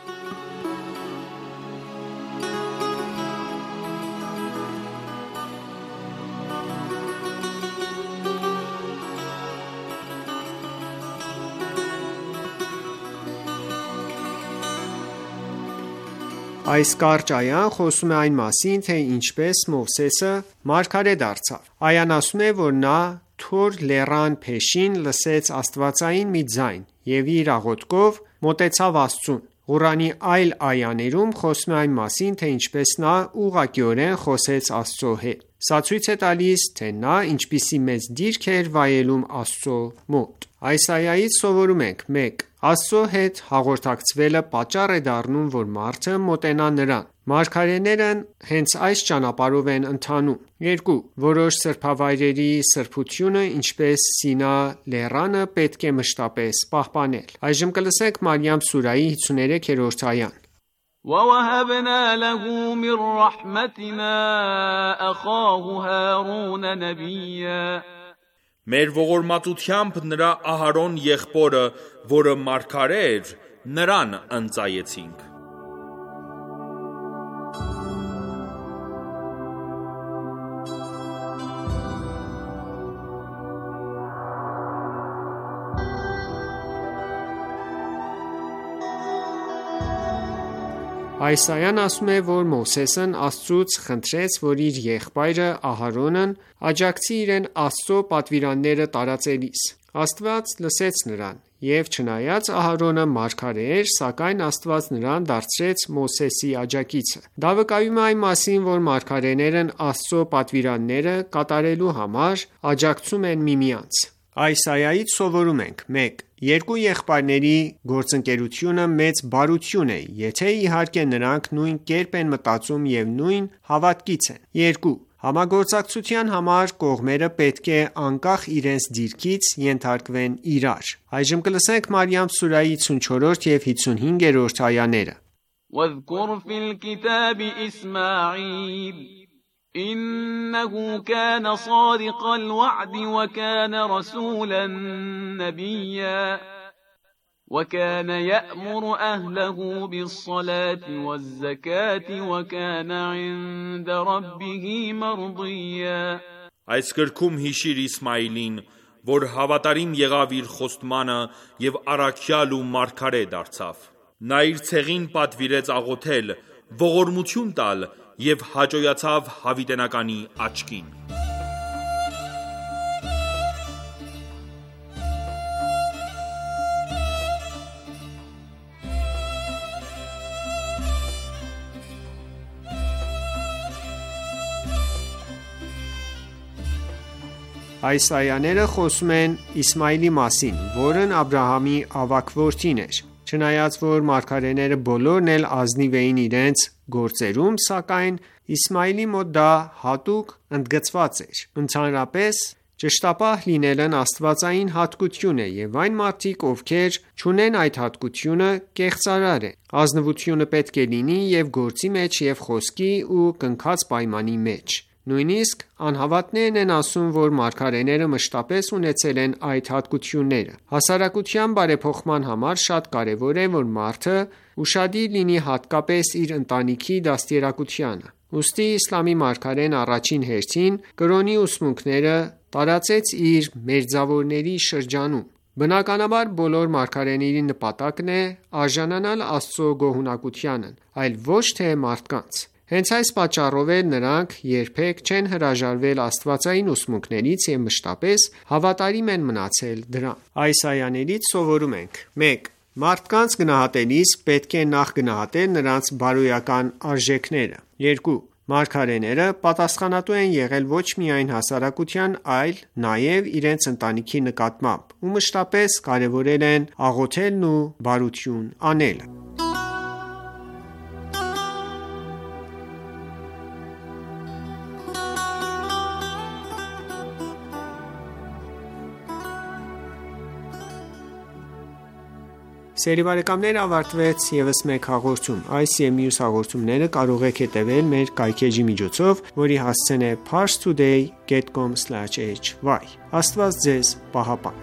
Այս կարճ այան խոսում է այն մասին, թե ինչպես Մովսեսը մարգարե դարձավ։ Այան ասում է, որ նա Թոր լեռան փեշին լսեց աստվածային մի ձայն և իր աղոթքով մոտեցավ Աստծուն։ Ղուրանի այլ այաներում խոսվում է այն մասին, թե ինչպես նա ուղղակիորեն խոսեց Աստծո հետ։ Սա ցույց է տալիս, թե նա ինչպիսի մեծ դիրք էր վայելում Աստծո մոտ։ Այս այայից սովորում ենք. 1. Աստծո հետ հաղորդակցվելը պատճառ է դառնում, որ մարդը մոտենա նրան։ Մարգարեներն հենց այս ճանապարհով են ընթանում։ 2. Որոշ սրբավայրերի սրբությունը, ինչպես Սինա լեռանը, պետք է մշտապես պահպանել։ Այժմ կլսենք Մարիամ սուրայի 53-րդ այան։ وَوَهَبْنَا لَهُ مِنْ رَحْمَتِنَا أَخَاهُ هَارُونَ نَبِيًّا Մեր ողորմածությամբ նրա Ահարոն եղբորը, որը մարգարե էր, նրան ընծայեցինք։ Այս այան ասում է, որ Մովսեսն Աստծուց խնդրեց, որ իր եղբայրը Ահարոնն աջակցի իրեն Աստծո պատվիրանները տարածելիս։ Աստված լսեց նրան, եւ չնայած Ահարոնը մարգարե էր, սակայն Աստված նրան դարձրեց Մովսեսի աջակիցը։ Դա վկայում է այն մասին, որ մարգարեներն Աստծո պատվիրանները կատարելու համար աջակցում են միմյանց։ Այս այայից սովորում ենք. 1. Երկու եղբայրների գործընկերությունը մեծ բարություն է, եթե իհարկե նրանք նույն կերպ են մտածում եւ նույն հավատքից են։ 2. Համագործակցության համար կողմերը պետք է անկախ իրենց դիրքից ենթարկվեն իրար։ Այժմ կլսենք Մարիամ սուրայի 54 եւ 55-րդ այաները։ وَاذْكُرْ فِي الْكِتَابِ إِسْمَاعِيلَ إِنَّهُ كَانَ صَادِقَ الْوَعْدِ وَكَانَ رَسُولًا نَبِيًّا وَكَانَ يَأْمُرُ أَهْلَهُ بِالصَّلَاةِ وَالزَّكَاةِ وَكَانَ عِندَ رَبِّهِ مَرْضِيًّا Այս գրքում հիշիր Իսմայիլին, որ հավատարիմ եղավ իր խոստմանը եւ առաքյալ ու մարգարե դարձավ։ Նա իր ցեղին պատվիրեց աղոթել, ողորմություն տալ եւ հաջողացավ հավիտենականի աչքին։ Այս այաները խոսում են Իսմայիլի մասին, որն Աբրահամի ավագ որդին էր։ Չնայած որ մարգարեները բոլորն էլ ազնիվ էին իրենց գործերում, սակայն Իսմայիլի մոտ դա հատուկ ընդգծված էր։ Ընդհանրապես, ճշտապահ լինելն աստվածային հատկություն է եւ այն մարդիկ, ովքեր չունեն այդ հատկությունը, կեղծարար են։ Ազնվությունը պետք է լինի եւ գործի մեջ եւ խոսքի ու կնքած պայմանի մեջ։ Նույնիսկ անհավատներն են ասում, որ մարգարեները մշտապես ունեցել են այդ հատկությունները։ Հասարակության բարեփոխման համար շատ կարևոր է, որ մարդը ուշադիր լինի հատկապես իր ընտանիքի դաստիարակությանը։ Ուստի իսլամի մարգարեն առաջին հերթին կրոնի ուսմունքները տարածեց իր մերձավորների շրջանում։ Բնականաբար բոլոր մարգարեների նպատակն է արժանանալ Աստծո գոհունակությանն, այլ ոչ թե մարդկանց։ Հենց այս պատճառով էլ նրանք երբեք չեն հրաժարվել աստվածային ուսմունքներից եւ մշտապես հավատարիմ են մնացել դրան։ Այս այաներից սովորում ենք. 1. Մարդկանց գնահատելիս պետք է նախ գնահատել նրանց բարոյական արժեքները։ 2. Մարգարեները պատասխանատու են եղել ոչ միայն հասարակության, այլ նաև իրենց ընտանիքի նկատմամբ ու մշտապես կարևորել են աղոթելն ու բարություն անելը։ Սերի բարեկամներ, ավարտվեց եւս մեկ հաղորդում։ Այս եւ մյուս հաղորդումները կարող եք հետևել մեր կայքեջի միջոցով, որի հասցեն է parstoday.com/hy։ Աստված ձեզ պահապան։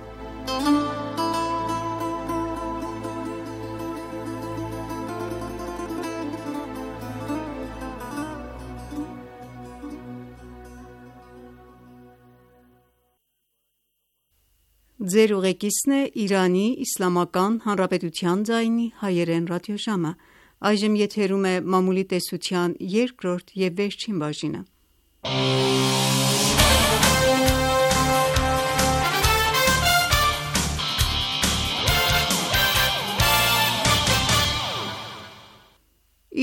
Ձեր ուղեկիցն է Իրանի Իսլամական Հանրապետության ձայնի հայերեն ռադիոժամը։ Այժմ եթերում է մամուլի տեսության երկրորդ և վերջին բաժինը։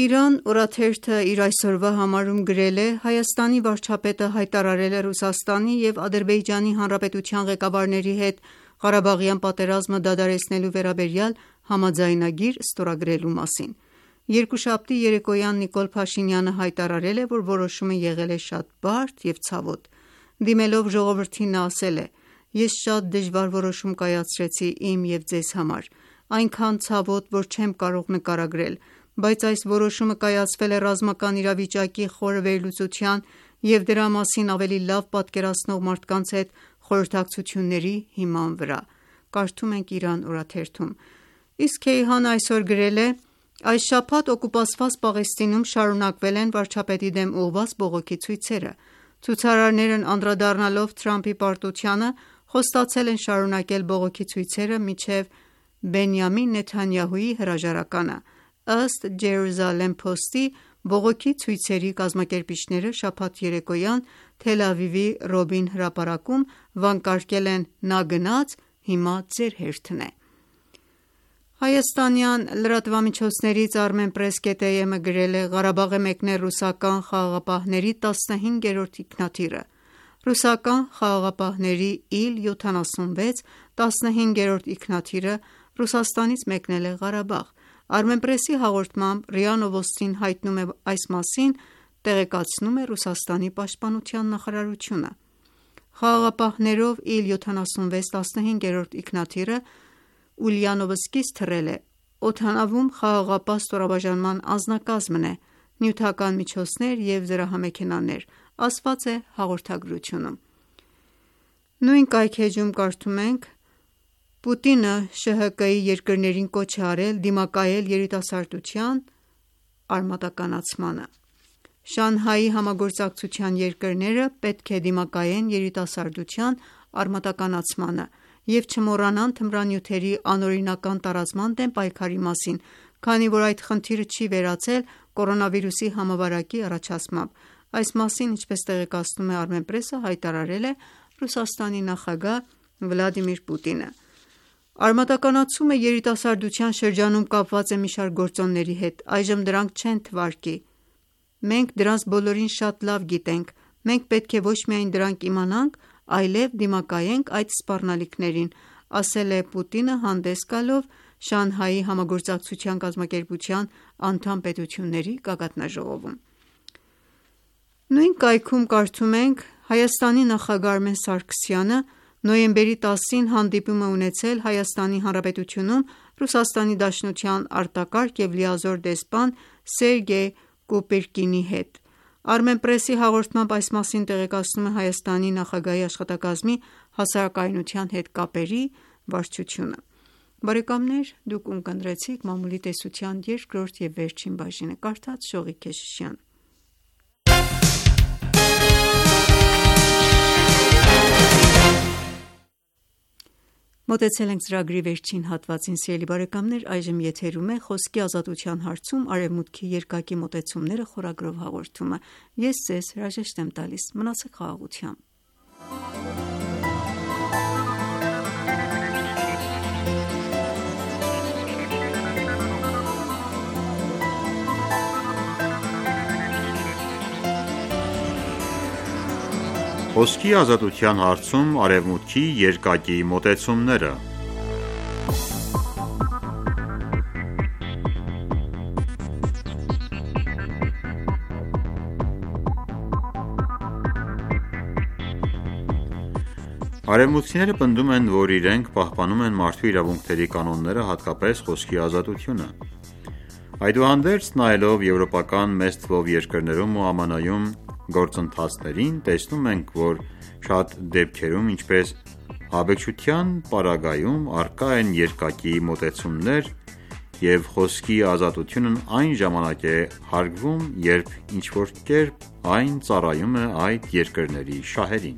Իրան օրաթերթը իր այսօրվա համարում գրել է. Հայաստանի վարչապետը հայտարարել է Ռուսաստանի և Ադրբեջանի Հանրապետության ղեկավարների հետ Ղարաբաղյան պատերազմը դադարեցնելու վերաբերյալ համաձայնագիր ստորագրելու մասին։ Երկուշաբթի երեկոյան Նիկոլ Փաշինյանը հայտարարել է, որ որոշումը եղել է շատ բարդ և ցավոտ։ Դիմելով ժողովրդին նա ասել է. «Ես շատ դժվար որոշում կայացրեցի իմ և ձեզ համար, այնքան ցավոտ, որ չեմ կարող նկարագրել, բայց այս որոշումը կայացվել է ռազմական իրավիճակի խորը վերլուծության և դրա մասին ավելի լավ պատկերացնող մարդկանց հետ խորհրդակցությունների հիման վրա»։ Կարդում ենք Իրան օրաթերթում։ Իսկ Քեյհան այսօր գրել է. «Այս շաբաթ օկուպացված Պաղեստինում շարունակվել են վարչապետի դեմ ուղղված բողոքի ցույցերը։ Ցուցարարներն անդրադառնալով Թրամփի պարտությանը, խոստացել են շարունակել բողոքի ցույցերը մինչև Բենյամին Նեթանյահուի հրաժարականը։ Ըստ Jerusalem Post-ի, բողոքի ցույցերի կազմակերպիչները շաբաթ երեկոյան Թել Ավիվի Ռոբին հրապարակում վանկարկել են «Նա գնաց, հիմա ձեր հերթն է»։ Հայաստանյան լրատվամիջոցներից Armenpress.am-ը գրել է. Ղարաբաղ է մեկնել ռուսական խաղաղապահների 15-րդ ինքնաթիռը։ Ռուսական խաղաղապահների Il-76 15-րդ ինքնաթիռը Ռուսաստանից մեկնել է Ղարաբաղ։ Armenpress-ի հաղորդմամբ ՌԻԱ Նովոստին հայտնում է այս մասին տեղեկացնում է Ռուսաստանի պաշտպանության նախարարությունը։ Խաղաղապահներով Il-76 15-րդ ինքնաթիռը Ուլյանովսկից թռել է։ Օդանավում խաղաղապահ ստորաբաժանման անձնակազմն է, նյութական միջոցներ և զրահամեքենաներ, ասված է հաղորդագրությունում։ Նույն կայքէջում կարդում ենք. Պուտինը ՇՀԿ-ի երկրներին կոչ է արել դիմակայել երիտասարդության արմատականացմանը։ Շանհայի համագործակցության երկրները պետք է դիմակայեն երիտասարդության արմատականացմանը և չմոռանան թմրանյութերի անօրինական տարածման դեմ պայքարի մասին, քանի որ այդ խնդիրը չի վերացել կորոնավիրուսի համավարակի առաջացմամբ։ Այս մասին, ինչպես տեղեկացնում է Armenpress-ը, հայտարարել է Ռուսաստանի նախագահ Վլադիմիր Պուտինը։ Արմատականացումը երիտասարդության շրջանում կապված է մի շարք գործոնների հետ, այժմ դրանք չեն թվարկի։ Մենք դրանց բոլորին շատ լավ գիտենք, մենք պետք է ոչ միայն դրանք իմանանք, այլև դիմակայենք այդ սպառնալիքներին, ասել է Պուտինը հանդես գալով Շանհայի համագործակցության կազմակերպության անդամ պետությունների գագաթնաժողովում։ Նույն կայքում կարդում ենք. Հայաստանի նախագահ Արմեն Սարգսյանը նոյեմբերի 10-ին հանդիպում է ունեցել Հայաստանի Հանրապետությունում Ռուսաստանի Դաշնության արտակարգ և լիազոր դեսպան Սերգեյ Կոպերկինի հետ։ Armenpress-ի հաղորդմամբ այս մասին տեղեկացնում է Հայաստանի նախագահի աշխատակազմի հասարակայնության հետ կապերի վարչությունը։ Բարեկամներ, դուք ունկնդրեցիք մամուլի տեսության երկրորդ և վերջին բաժինը, կարդաց Շողիկ Քեշիշյան։ Մոտեցել ենք ծրագրի վերջին հատվածին, սիրելի բարեկամներ, այժմ եթերում է խոսքի ազատության հարցում Արևմուտքի երկակի մոտեցումները խորագրով հաղորդումը։ Ես ձեզ հրաժեշտ եմ տալիս, մնացեք խաղաղությամբ։ Խոսքի ազատության հարցում Արևմուտքի երկակի մոտեցումները։ Արևմուտքցիները պնդում են, որ իրենք պահպանում են մարդու իրավունքների կանոնները, հատկապես խոսքի ազատությունը։ Այդուհանդերձ, նայելով եվրոպական մեծ թվով երկրներում ու ԱՄՆ-ում գործընթացներին, տեսնում ենք, որ շատ դեպքերում, ինչպես աբեկչության պարագայում, առկա են երկակի մոտեցումներ և խոսքի ազատությունն այն ժամանակ է հարգվում, երբ ինչ-որ կերպ այն ծառայում է այդ երկրների շահերին։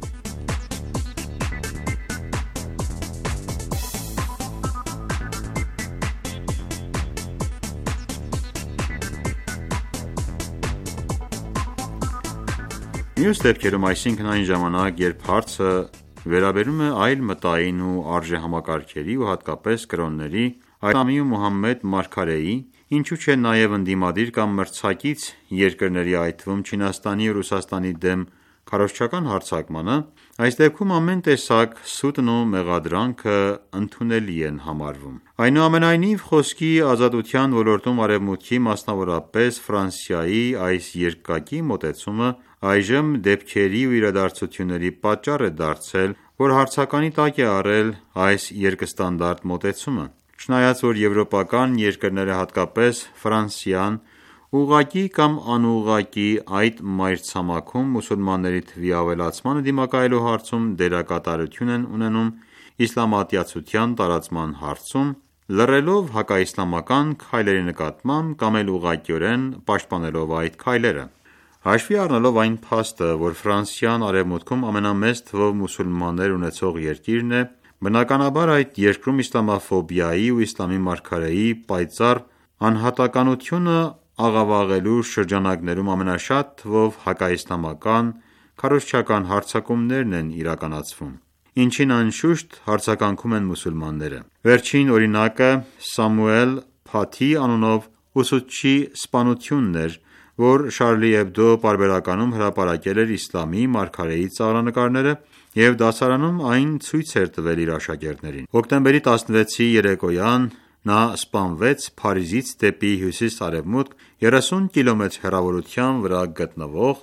Մյուս դեպքերում, այսինքն այն ժամանակ, երբ հարցը վերաբերում է այլ մտային ու արժեհամակարգերի ու հատկապես կրոնների, Այթամի ու Մուհամմեդ մարգարեի ինչու չէ նաև ընդդիմադիր կամ մրցակից երկրների, այդ թվում Չինաստանի ու Ռուսաստանի դեմ քարոզչական հարձակմանը, այս դեպքում ամեն տեսակ սուտն ու մեղադրանքը ընդունելի են համարվում։ Այնուամենայնիվ, խոսքի ազատության ոլորտում Արևմուտքի, մասնավորապես Ֆրանսիայի այս երկակի մոտեցումը այժմ դեպքերի ու իրադարձությունների պատճառ է դարձել, որ հարցականի տակ է առել այս երկստանդարտ մոտեցումը։ Չնայած որ եվրոպական երկրները, հատկապես Ֆրանսիան, ուղղակի կամ անուղղակի այդ մայրցամաքում մուսուլմանների թվի ավելացմանը դիմակայելու հարցում դերակատարություն են ունենում իսլամատյացության տարածման հարցում, լռելով հակաիսլամական քայլերի նկատմամբ կամ էլ ուղղակիորեն պաշտպանելով այդ քայլերը։ Հաշվի առնելով այն փաստը, որ Ֆրանսիան Արևմուտքում ամենամեծ թվով մուսուլմաններ ունեցող երկիրն է, բնականաբար այդ երկրում իսլամաֆոբիայի ու իսլամի մարգարեի պայծառ անհատականությունը աղավաղելու շրջանակներում ամենաշատ թվով հակաիսլամական քարոզչական հարձակումներն են իրականացվում, ինչին անշուշտ հարձագանքում են մուսուլմանները։ Վերջին օրինակը Սամուել Փաթի անունով ուսուցչի սպանությունն էր, որ Շարլի Էբդո պարբերականում հրապարակել էր իսլամի մարգարեի ծաղրանկարները և դասարանում այն ցույց էր տվել իր աշակերտներին։ Հոկտեմբերի 16-ի երեկոյան նա սպանվեց Փարիզից դեպի հյուսիս-արևմուտք 30 կիլոմետր հեռավորության վրա գտնվող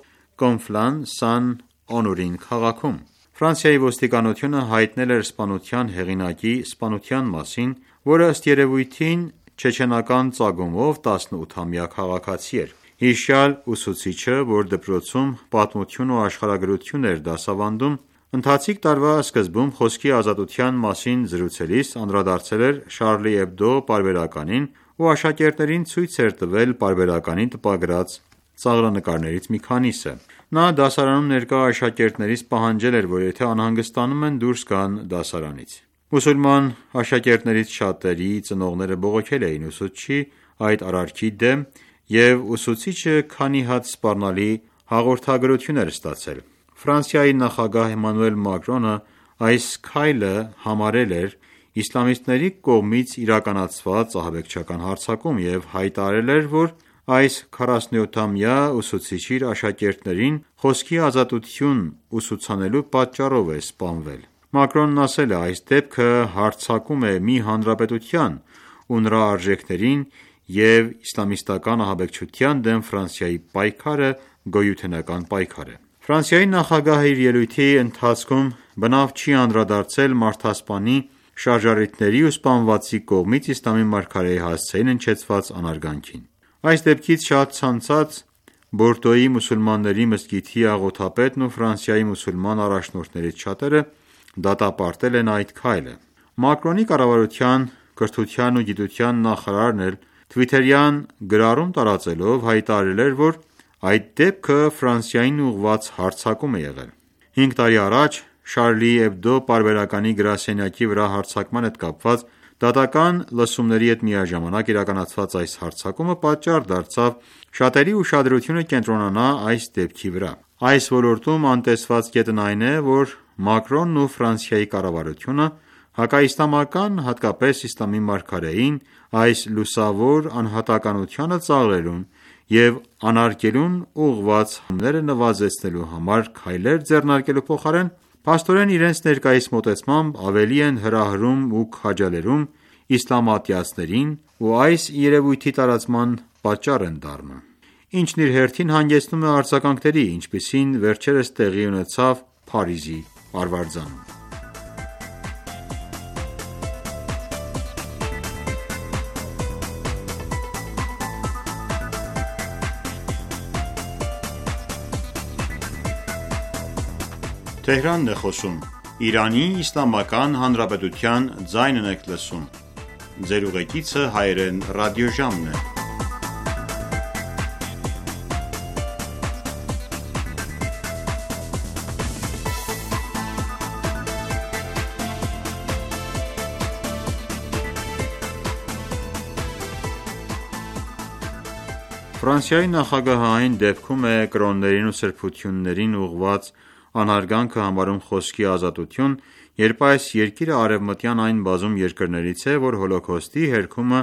Կոնֆլան-Սան-Օնորին քաղաքում։ Ֆրանսիայի ոստիկանությունը հայտնել էր սպանության հեղինակի սպանության մասին, որը ըստ երևույթին չեչենական ծագումով 18-ամյա քաղաքացի էր։ Հիշյալ ուսուցիչը, որ դպրոցում պատմություն ու աշխարհագրություն էր դասավանդում, ընթացիկ տարվա սկզբում խոսքի ազատության մասին զրուցելիս անդրադարձել էր Շարլի Էբդո պարբերականին ու աշակերտներին ցույց էր տվել պարբերականին տպագրած ծաղրանկարներից մի քանիսը։ Նա դասարանում ներկա աշակերտներից պահանջել էր, որ եթե անհանգստանում են, դուրս գան դասարանից։ Մուսուլման աշակերտներից շատերի ծնողները բողոքել էին ուսուցչի այդ արարքի դեմ, և ուսուցիչը քանի հատ սպառնալի հաղորդագրություն էր ստացել։ Ֆրանսիայի նախագահ Էմանուել Մակրոնը այս քայլը համարել էր իսլամիստների կողմից իրականացված ահաբեկչական հարձակում և հայտարարել էր, որ այս 47-ամյա ուսուցիչը իր աշակերտներին խոսքի ազատություն ուսուցանելու պատճառով է սպանվել։ Մակրոնն ասել է. «Այս դեպքը հարձակում է մի հանրապետության ու նրա արժեքներին և իսլամիստական ահաբեկչության դեմ Ֆրանսիայի պայքարը գոյութենական պայքար է»։ Ֆրանսիայի նախագահը իր ելույթի ընթացքում բնավ չի անդրադարձել մարդասպանի, շարժառիթների ու սպանվածի կողմից իսլամի մարգարեի հասցեին հնչեցված անարգանքին։ Այս դեպքից շատ ցանցած Բորդոյի մուսուլմանների մզկիթի աղոթապետն ու Ֆրանսիայի մուսուլման առաջնորդներից շատերը դատապարտել են այդ քայլը։ Մակրոնի կառավարության կրթության ու գիտության նախարարն էլ թվիթերյան գրառում տարածելով հայտարարել էր, որ այդ դեպքը Ֆրանսիային ուղղված հարձակում է եղել։ 5 տարի առաջ Շարլի Էբդո պարբերականի գրասենյակի վրա հարձակման հետ կապված դատական լսումների հետ միաժամանակ իրականացված այս հարձակումը պատճառ դարձավ շատերի ուշադրությունը կենտրոնանա այս դեպքի վրա։ Այս ոլորտում անտեսված կետն այն է, որ Մակրոնն ու Ֆրանսիայի կառավարությունը հակաիսլամական, հատկապես իսլամի մարգարեին այս լուսավոր անհատականությանը ծաղրելուն և անարգելուն ուղղված հրամները նվազեցնելու համար քայլեր ձեռնարկելու փոխարեն, փաստորեն իրենց ներկայիս մոտեցմամբ ավելի են հրահրում ու քաջալերում իսլամատյացներին ու այս երևույթի տարածման պատճառ են դառնում, ինչն իր հերթին հանգեցնում է արձագանքների, ինչպիսին վերջերս տեղի ունեցավ Փարիզի արվարձանում։ Ֆրանսիայի նախագահը այն դեպքում է կրոններին ու սրբություններին ուղղված անհարգանքը համարում խոսքի ազատություն, երբ այս երկիրը արևմտյան այն բազում երկրներից է, որ Հոլոքոստի հերքումը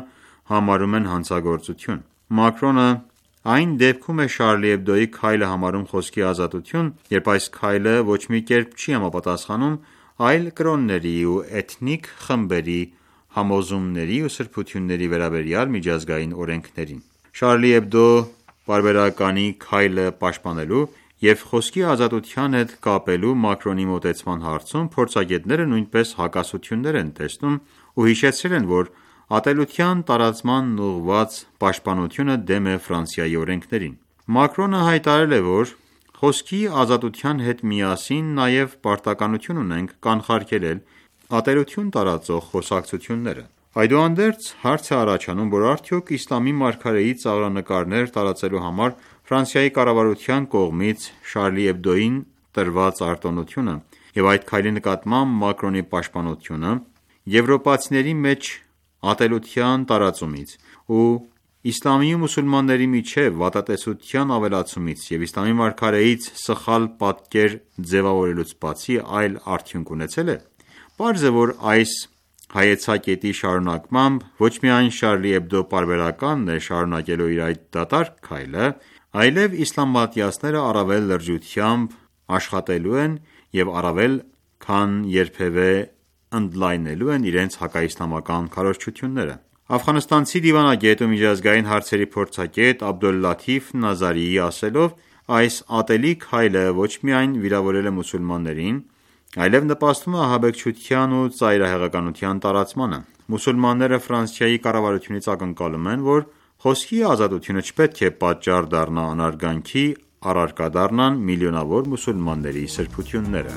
համարում են հանցագործություն։ Մակրոնը այն դեպքում է Շարլի Էբդոյի քայլը համարում խոսքի ազատություն, երբ այս քայլը ոչ մի կերպ չի համապատասխանում այլ կրոնների ու էթնիկ խմբերի համոզումների ու սրբությունների վերաբերյալ միջազգային օրենքներին։ Շարլի Էբդո պարբերականի քայլը պաշտպանելու և խոսքի ազատության հետ կապելու Մակրոնի մոտեցման հարցում փորձագետները նույնպես հակասություններ են տեսնում ու հիշեցրել են, որ ատելության տարածմանն ուղղված պաշտպանությունը դեմ է Ֆրանսիայի օրենքներին։ Մակրոնը հայտարարել է, որ խոսքի ազատության հետ միասին նաև պարտականություն ունենք կանխարգելել ատելություն տարածող խոսակցությունները։ Այդուհանդերձ հարց է առաջանում, որ արդյոք իսլամի մարգարեի ծաղրանկարներ տարածելու համար Ֆրանսիայի կառավարության կողմից Շարլի Էբդոյին տրված արտոնությունը և այդ քայլի նկատմամբ Մակրոնի պաշտպանությունը եվրոպացիների մեջ ատելության տարածումից ու իսլամի ու մուսուլմանների միջև վատատեսության ավելացումից և իսլամի մարգարեից սխալ պատկեր ձևավորելուց բացի այլ արդյունք ունեցել է։ Պարզ է, որ այս հայեցակետի շարունակմամբ ոչ միայն Շարլի Էբդո պարբերականն է շարունակելու իր այդ դատարկ քայլը, այլև իսլամատյացները առավել լրջությամբ աշխատելու են և առավել քան երբևէ ընդլայնելու են իրենց հակաիսլամական քարոզչությունները։ Աֆղանստանցի դիվանագետ ու միջազգային հարցերի փորձագետ Աբդոլլաթիֆ Նազարիի ասելով, այս ատելի քայլը ոչ միայն վիրավորել է մուսուլմաններին, այլև նպաստում է ահաբեկչության ու ծայրահեղականության տարածմանը։ Մուսուլմանները Ֆրանսիայի կառավարությունից ակնկալում են, որ խոսքի ազատությունը չպետք է պատճառ դառնա անարգանքի, առարկա դառնան միլիոնավոր մուսուլմանների սրբությունները։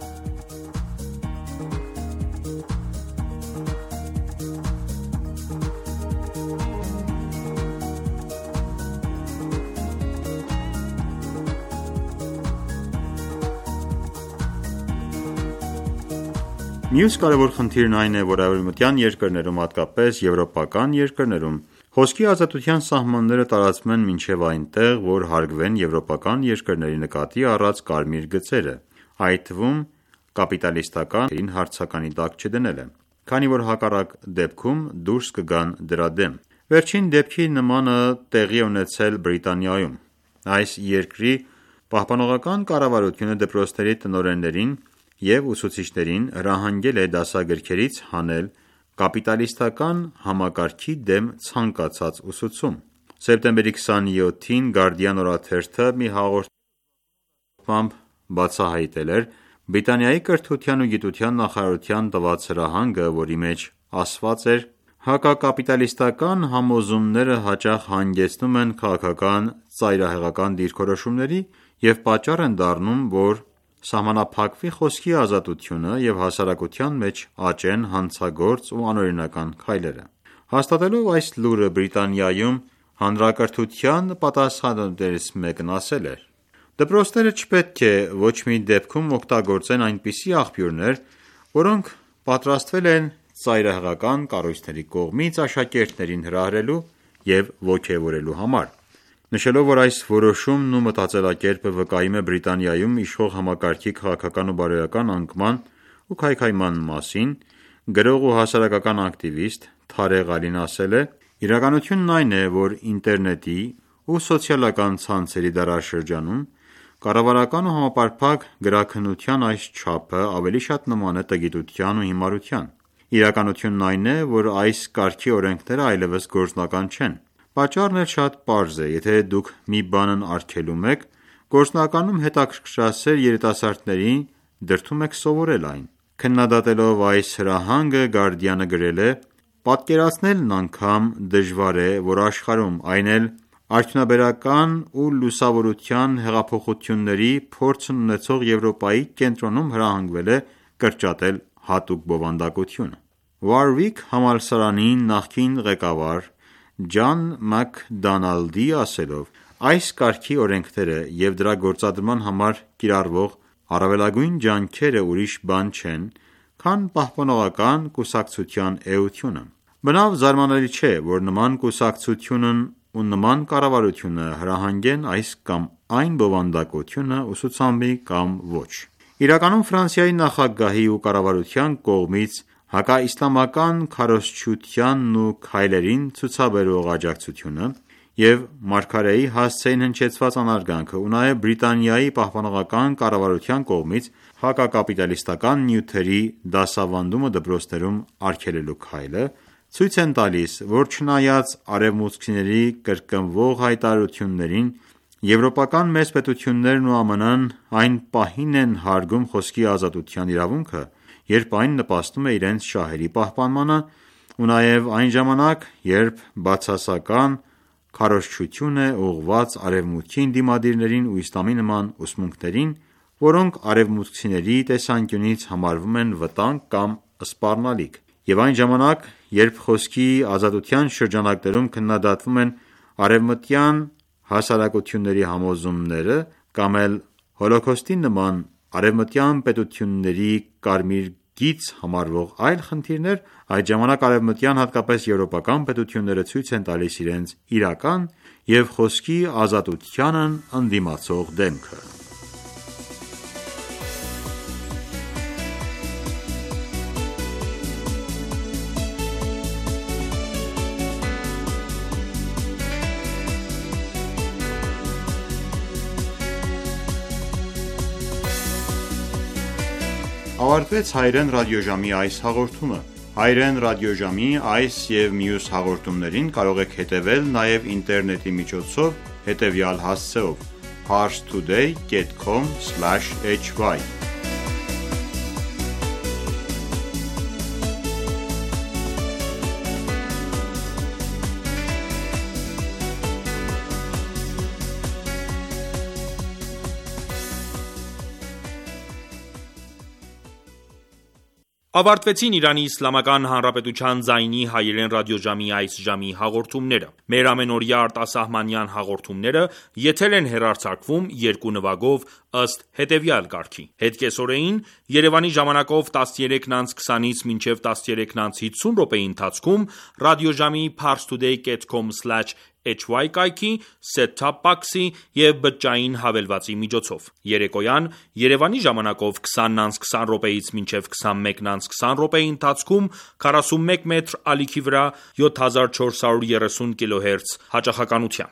Մյուս կարևոր խնդիրն այն է, որ արևմտյան երկրներում, հատկապես եվրոպական երկրներում, խոսքի ազատության սահմանները տարածվում են մինչև այնտեղ, որ հարգվեն եվրոպական երկրների նկատի առած կարմիր գծերը, այդ թվում կապիտալիստական հարցականի տակ չդնելը, քանի որ հակառակ դեպքում դուրս կգան դրա դեմ։ Վերջին դեպքի նմանը տեղի է ունեցել Բրիտանիայում։ Այս երկրի պահպանողական կառավարությունը դպրոցների տնօրեններին և ուսուցիչներին հրահանգել է դասագրքերից հանել կապիտալիստական համակարգի դեմ ցանկացած ուսուցում։ Սեպտեմբերի 27-ին Guardian օրաթերթը մի հաղորդմամբ բացահայտել էր Բրիտանիայի կրթության ու գիտության նախարարության տված հրահանգը, որի մեջ ասված էր. «Հակակապիտալիստական համոզումները հաճախ հանգեցնում են քաղաքական ծայրահեղական դիրքորոշումների և պատճառ են դառնում, որ սահմանափակվի խոսքի ազատությունը և հասարակության մեջ աճեն հանցագործ ու անօրինական քայլերը»։ Հաստատելով այս լուրը Բրիտանիայում հանրակրթության պատասխանատուներից մեկն ասել էր. «Դպրոցները չպետք է ոչ մի դեպքում օգտագործեն այնպիսի աղբյուրներ, որոնք պատրաստվել են ծայրահեղական կառույցների կողմից աշակերտներին հրահրելու և ոգևորելու համար»։ Նշելով, որ այս որոշումն ու մտածելակերպը վկայում է Բրիտանիայում իշխող համակարգի քաղաքական ու բարոյական անկման ու քայքայման մասին, գրող ու հասարակական ակտիվիստ Թարեղ Ալին ասել է. «Իրականությունն այն է, որ ինտերնետի ու սոցիալական ցանցերի դարաշրջանում կառավարական ու համապարփակ գրաքննության այս չափը ավելի շատ նման է տգիտության ու հիմարության։ Իրականությունն այն է, որ այս կարգի օրենքները այլևս գործնական չեն։ Պատճառն էլ շատ պարզ է. եթե դուք մի բանն արգելում եք, գործնականում հետաքրքրասեր երիտասարդներին դրդում եք սովորել այն»։ Քննադատելով այս հրահանգը Guardian-ը գրել է. «Պատկերացնելն անգամ դժվար է, որ աշխարհում, այն էլ արդյունաբերական ու լուսավորության հեղափոխությունների փորձն ունեցող Եվրոպայի կենտրոնում հրահանգվել է կրճատել հատուկ բովանդակությունը»։ Warwick համալսարանի նախկին ղեկավար Ջան Մաքդոնալդի ասելով. «Այս կարգի օրենքները և դրա գործադրման համար կիրառվող առավելագույն ջանքերը ուրիշ բան չեն, քան պահպանողական կուսակցության էությունը։ Բնավ զարմանալի չէ, որ նման կուսակցությունն ու նման կառավարությունը հրահանգեն այս կամ այն բովանդակությունը ուսուցանվի կամ ոչ»։ Իրականում Ֆրանսիայի նախագահի ու կառավարության կողմից հակաիսլամական քարոզչությանն ու քայլերին ցուցաբերող աջակցությունը և մարգարեի հասցեին հնչեցված անարգանքը ու նաև Բրիտանիայի պահպանողական կառավարության կողմից հակակապիտալիստական նյութերի դասավանդումը դպրոցներում արգելելու քայլը ցույց են տալիս, որ չնայած արևմուտքցիների կրկնվող հայտարարություններին, եվրոպական մեծ պետություններն ու ԱՄՆ-ն այն պահին են հարգում խոսքի ազատության իրավունքը, երբ այն նպաստում է իրենց շահերի պահպանմանը ու նաև այն ժամանակ, երբ բացասական քարոզչություն է ուղղված արևմուտքի ընդդիմադիրներին ու իսլամի նման ուսմունքներին, որոնք արևմուտքցիների տեսանկյունից համարվում են վտանգ կամ սպառնալիք, և այն ժամանակ, երբ խոսքի ազատության շրջանակներում քննադատվում են արևմտյան հասարակությունների համոզումները կամ էլ Հոլոքոստի նման արևմտյան պետությունների կարմիր գիծ համարվող այլ խնդիրներ, այդ ժամանակ արևմտյան, հատկապես եվրոպական պետությունները ցույց են տալիս իրենց իրական և խոսքի ազատությանն ընդդիմացող դեմքը։ Ավարտվեց Հայրեն ռադիոժամի այս հաղորդումը։ Հայրեն ռադիոժամի այս և մյուս հաղորդումներին կարող եք հետևել նաև ինտերնետի միջոցով հետևյալ հասցեով՝ parstoday.com/hy Ավարտվեցին Իրանի Իսլամական Հանրապետության ձայնի հայերեն ռադիոժամի այս ժամի հաղորդումները։ Մեր ամենօրյա արտասահմանյան հաղորդումները եթեր են հեռարձակվում երկու նվագով ըստ հետևյալ կարգի. Հետկեսօրեին Երևանի ժամանակով 13:20-ից մինչև 13:50 րոպեի ընթացքում ռադիոժամի parstoday.com/hy կայքի, set-top box-ի և բջջային հավելվածի միջոցով։ Երեկոյան Երևանի ժամանակով 20:20 րոպեից մինչև 21:20 րոպեի ընթացքում 41 մետր ալիքի վրա 7430 կՀz հաճախականությամբ։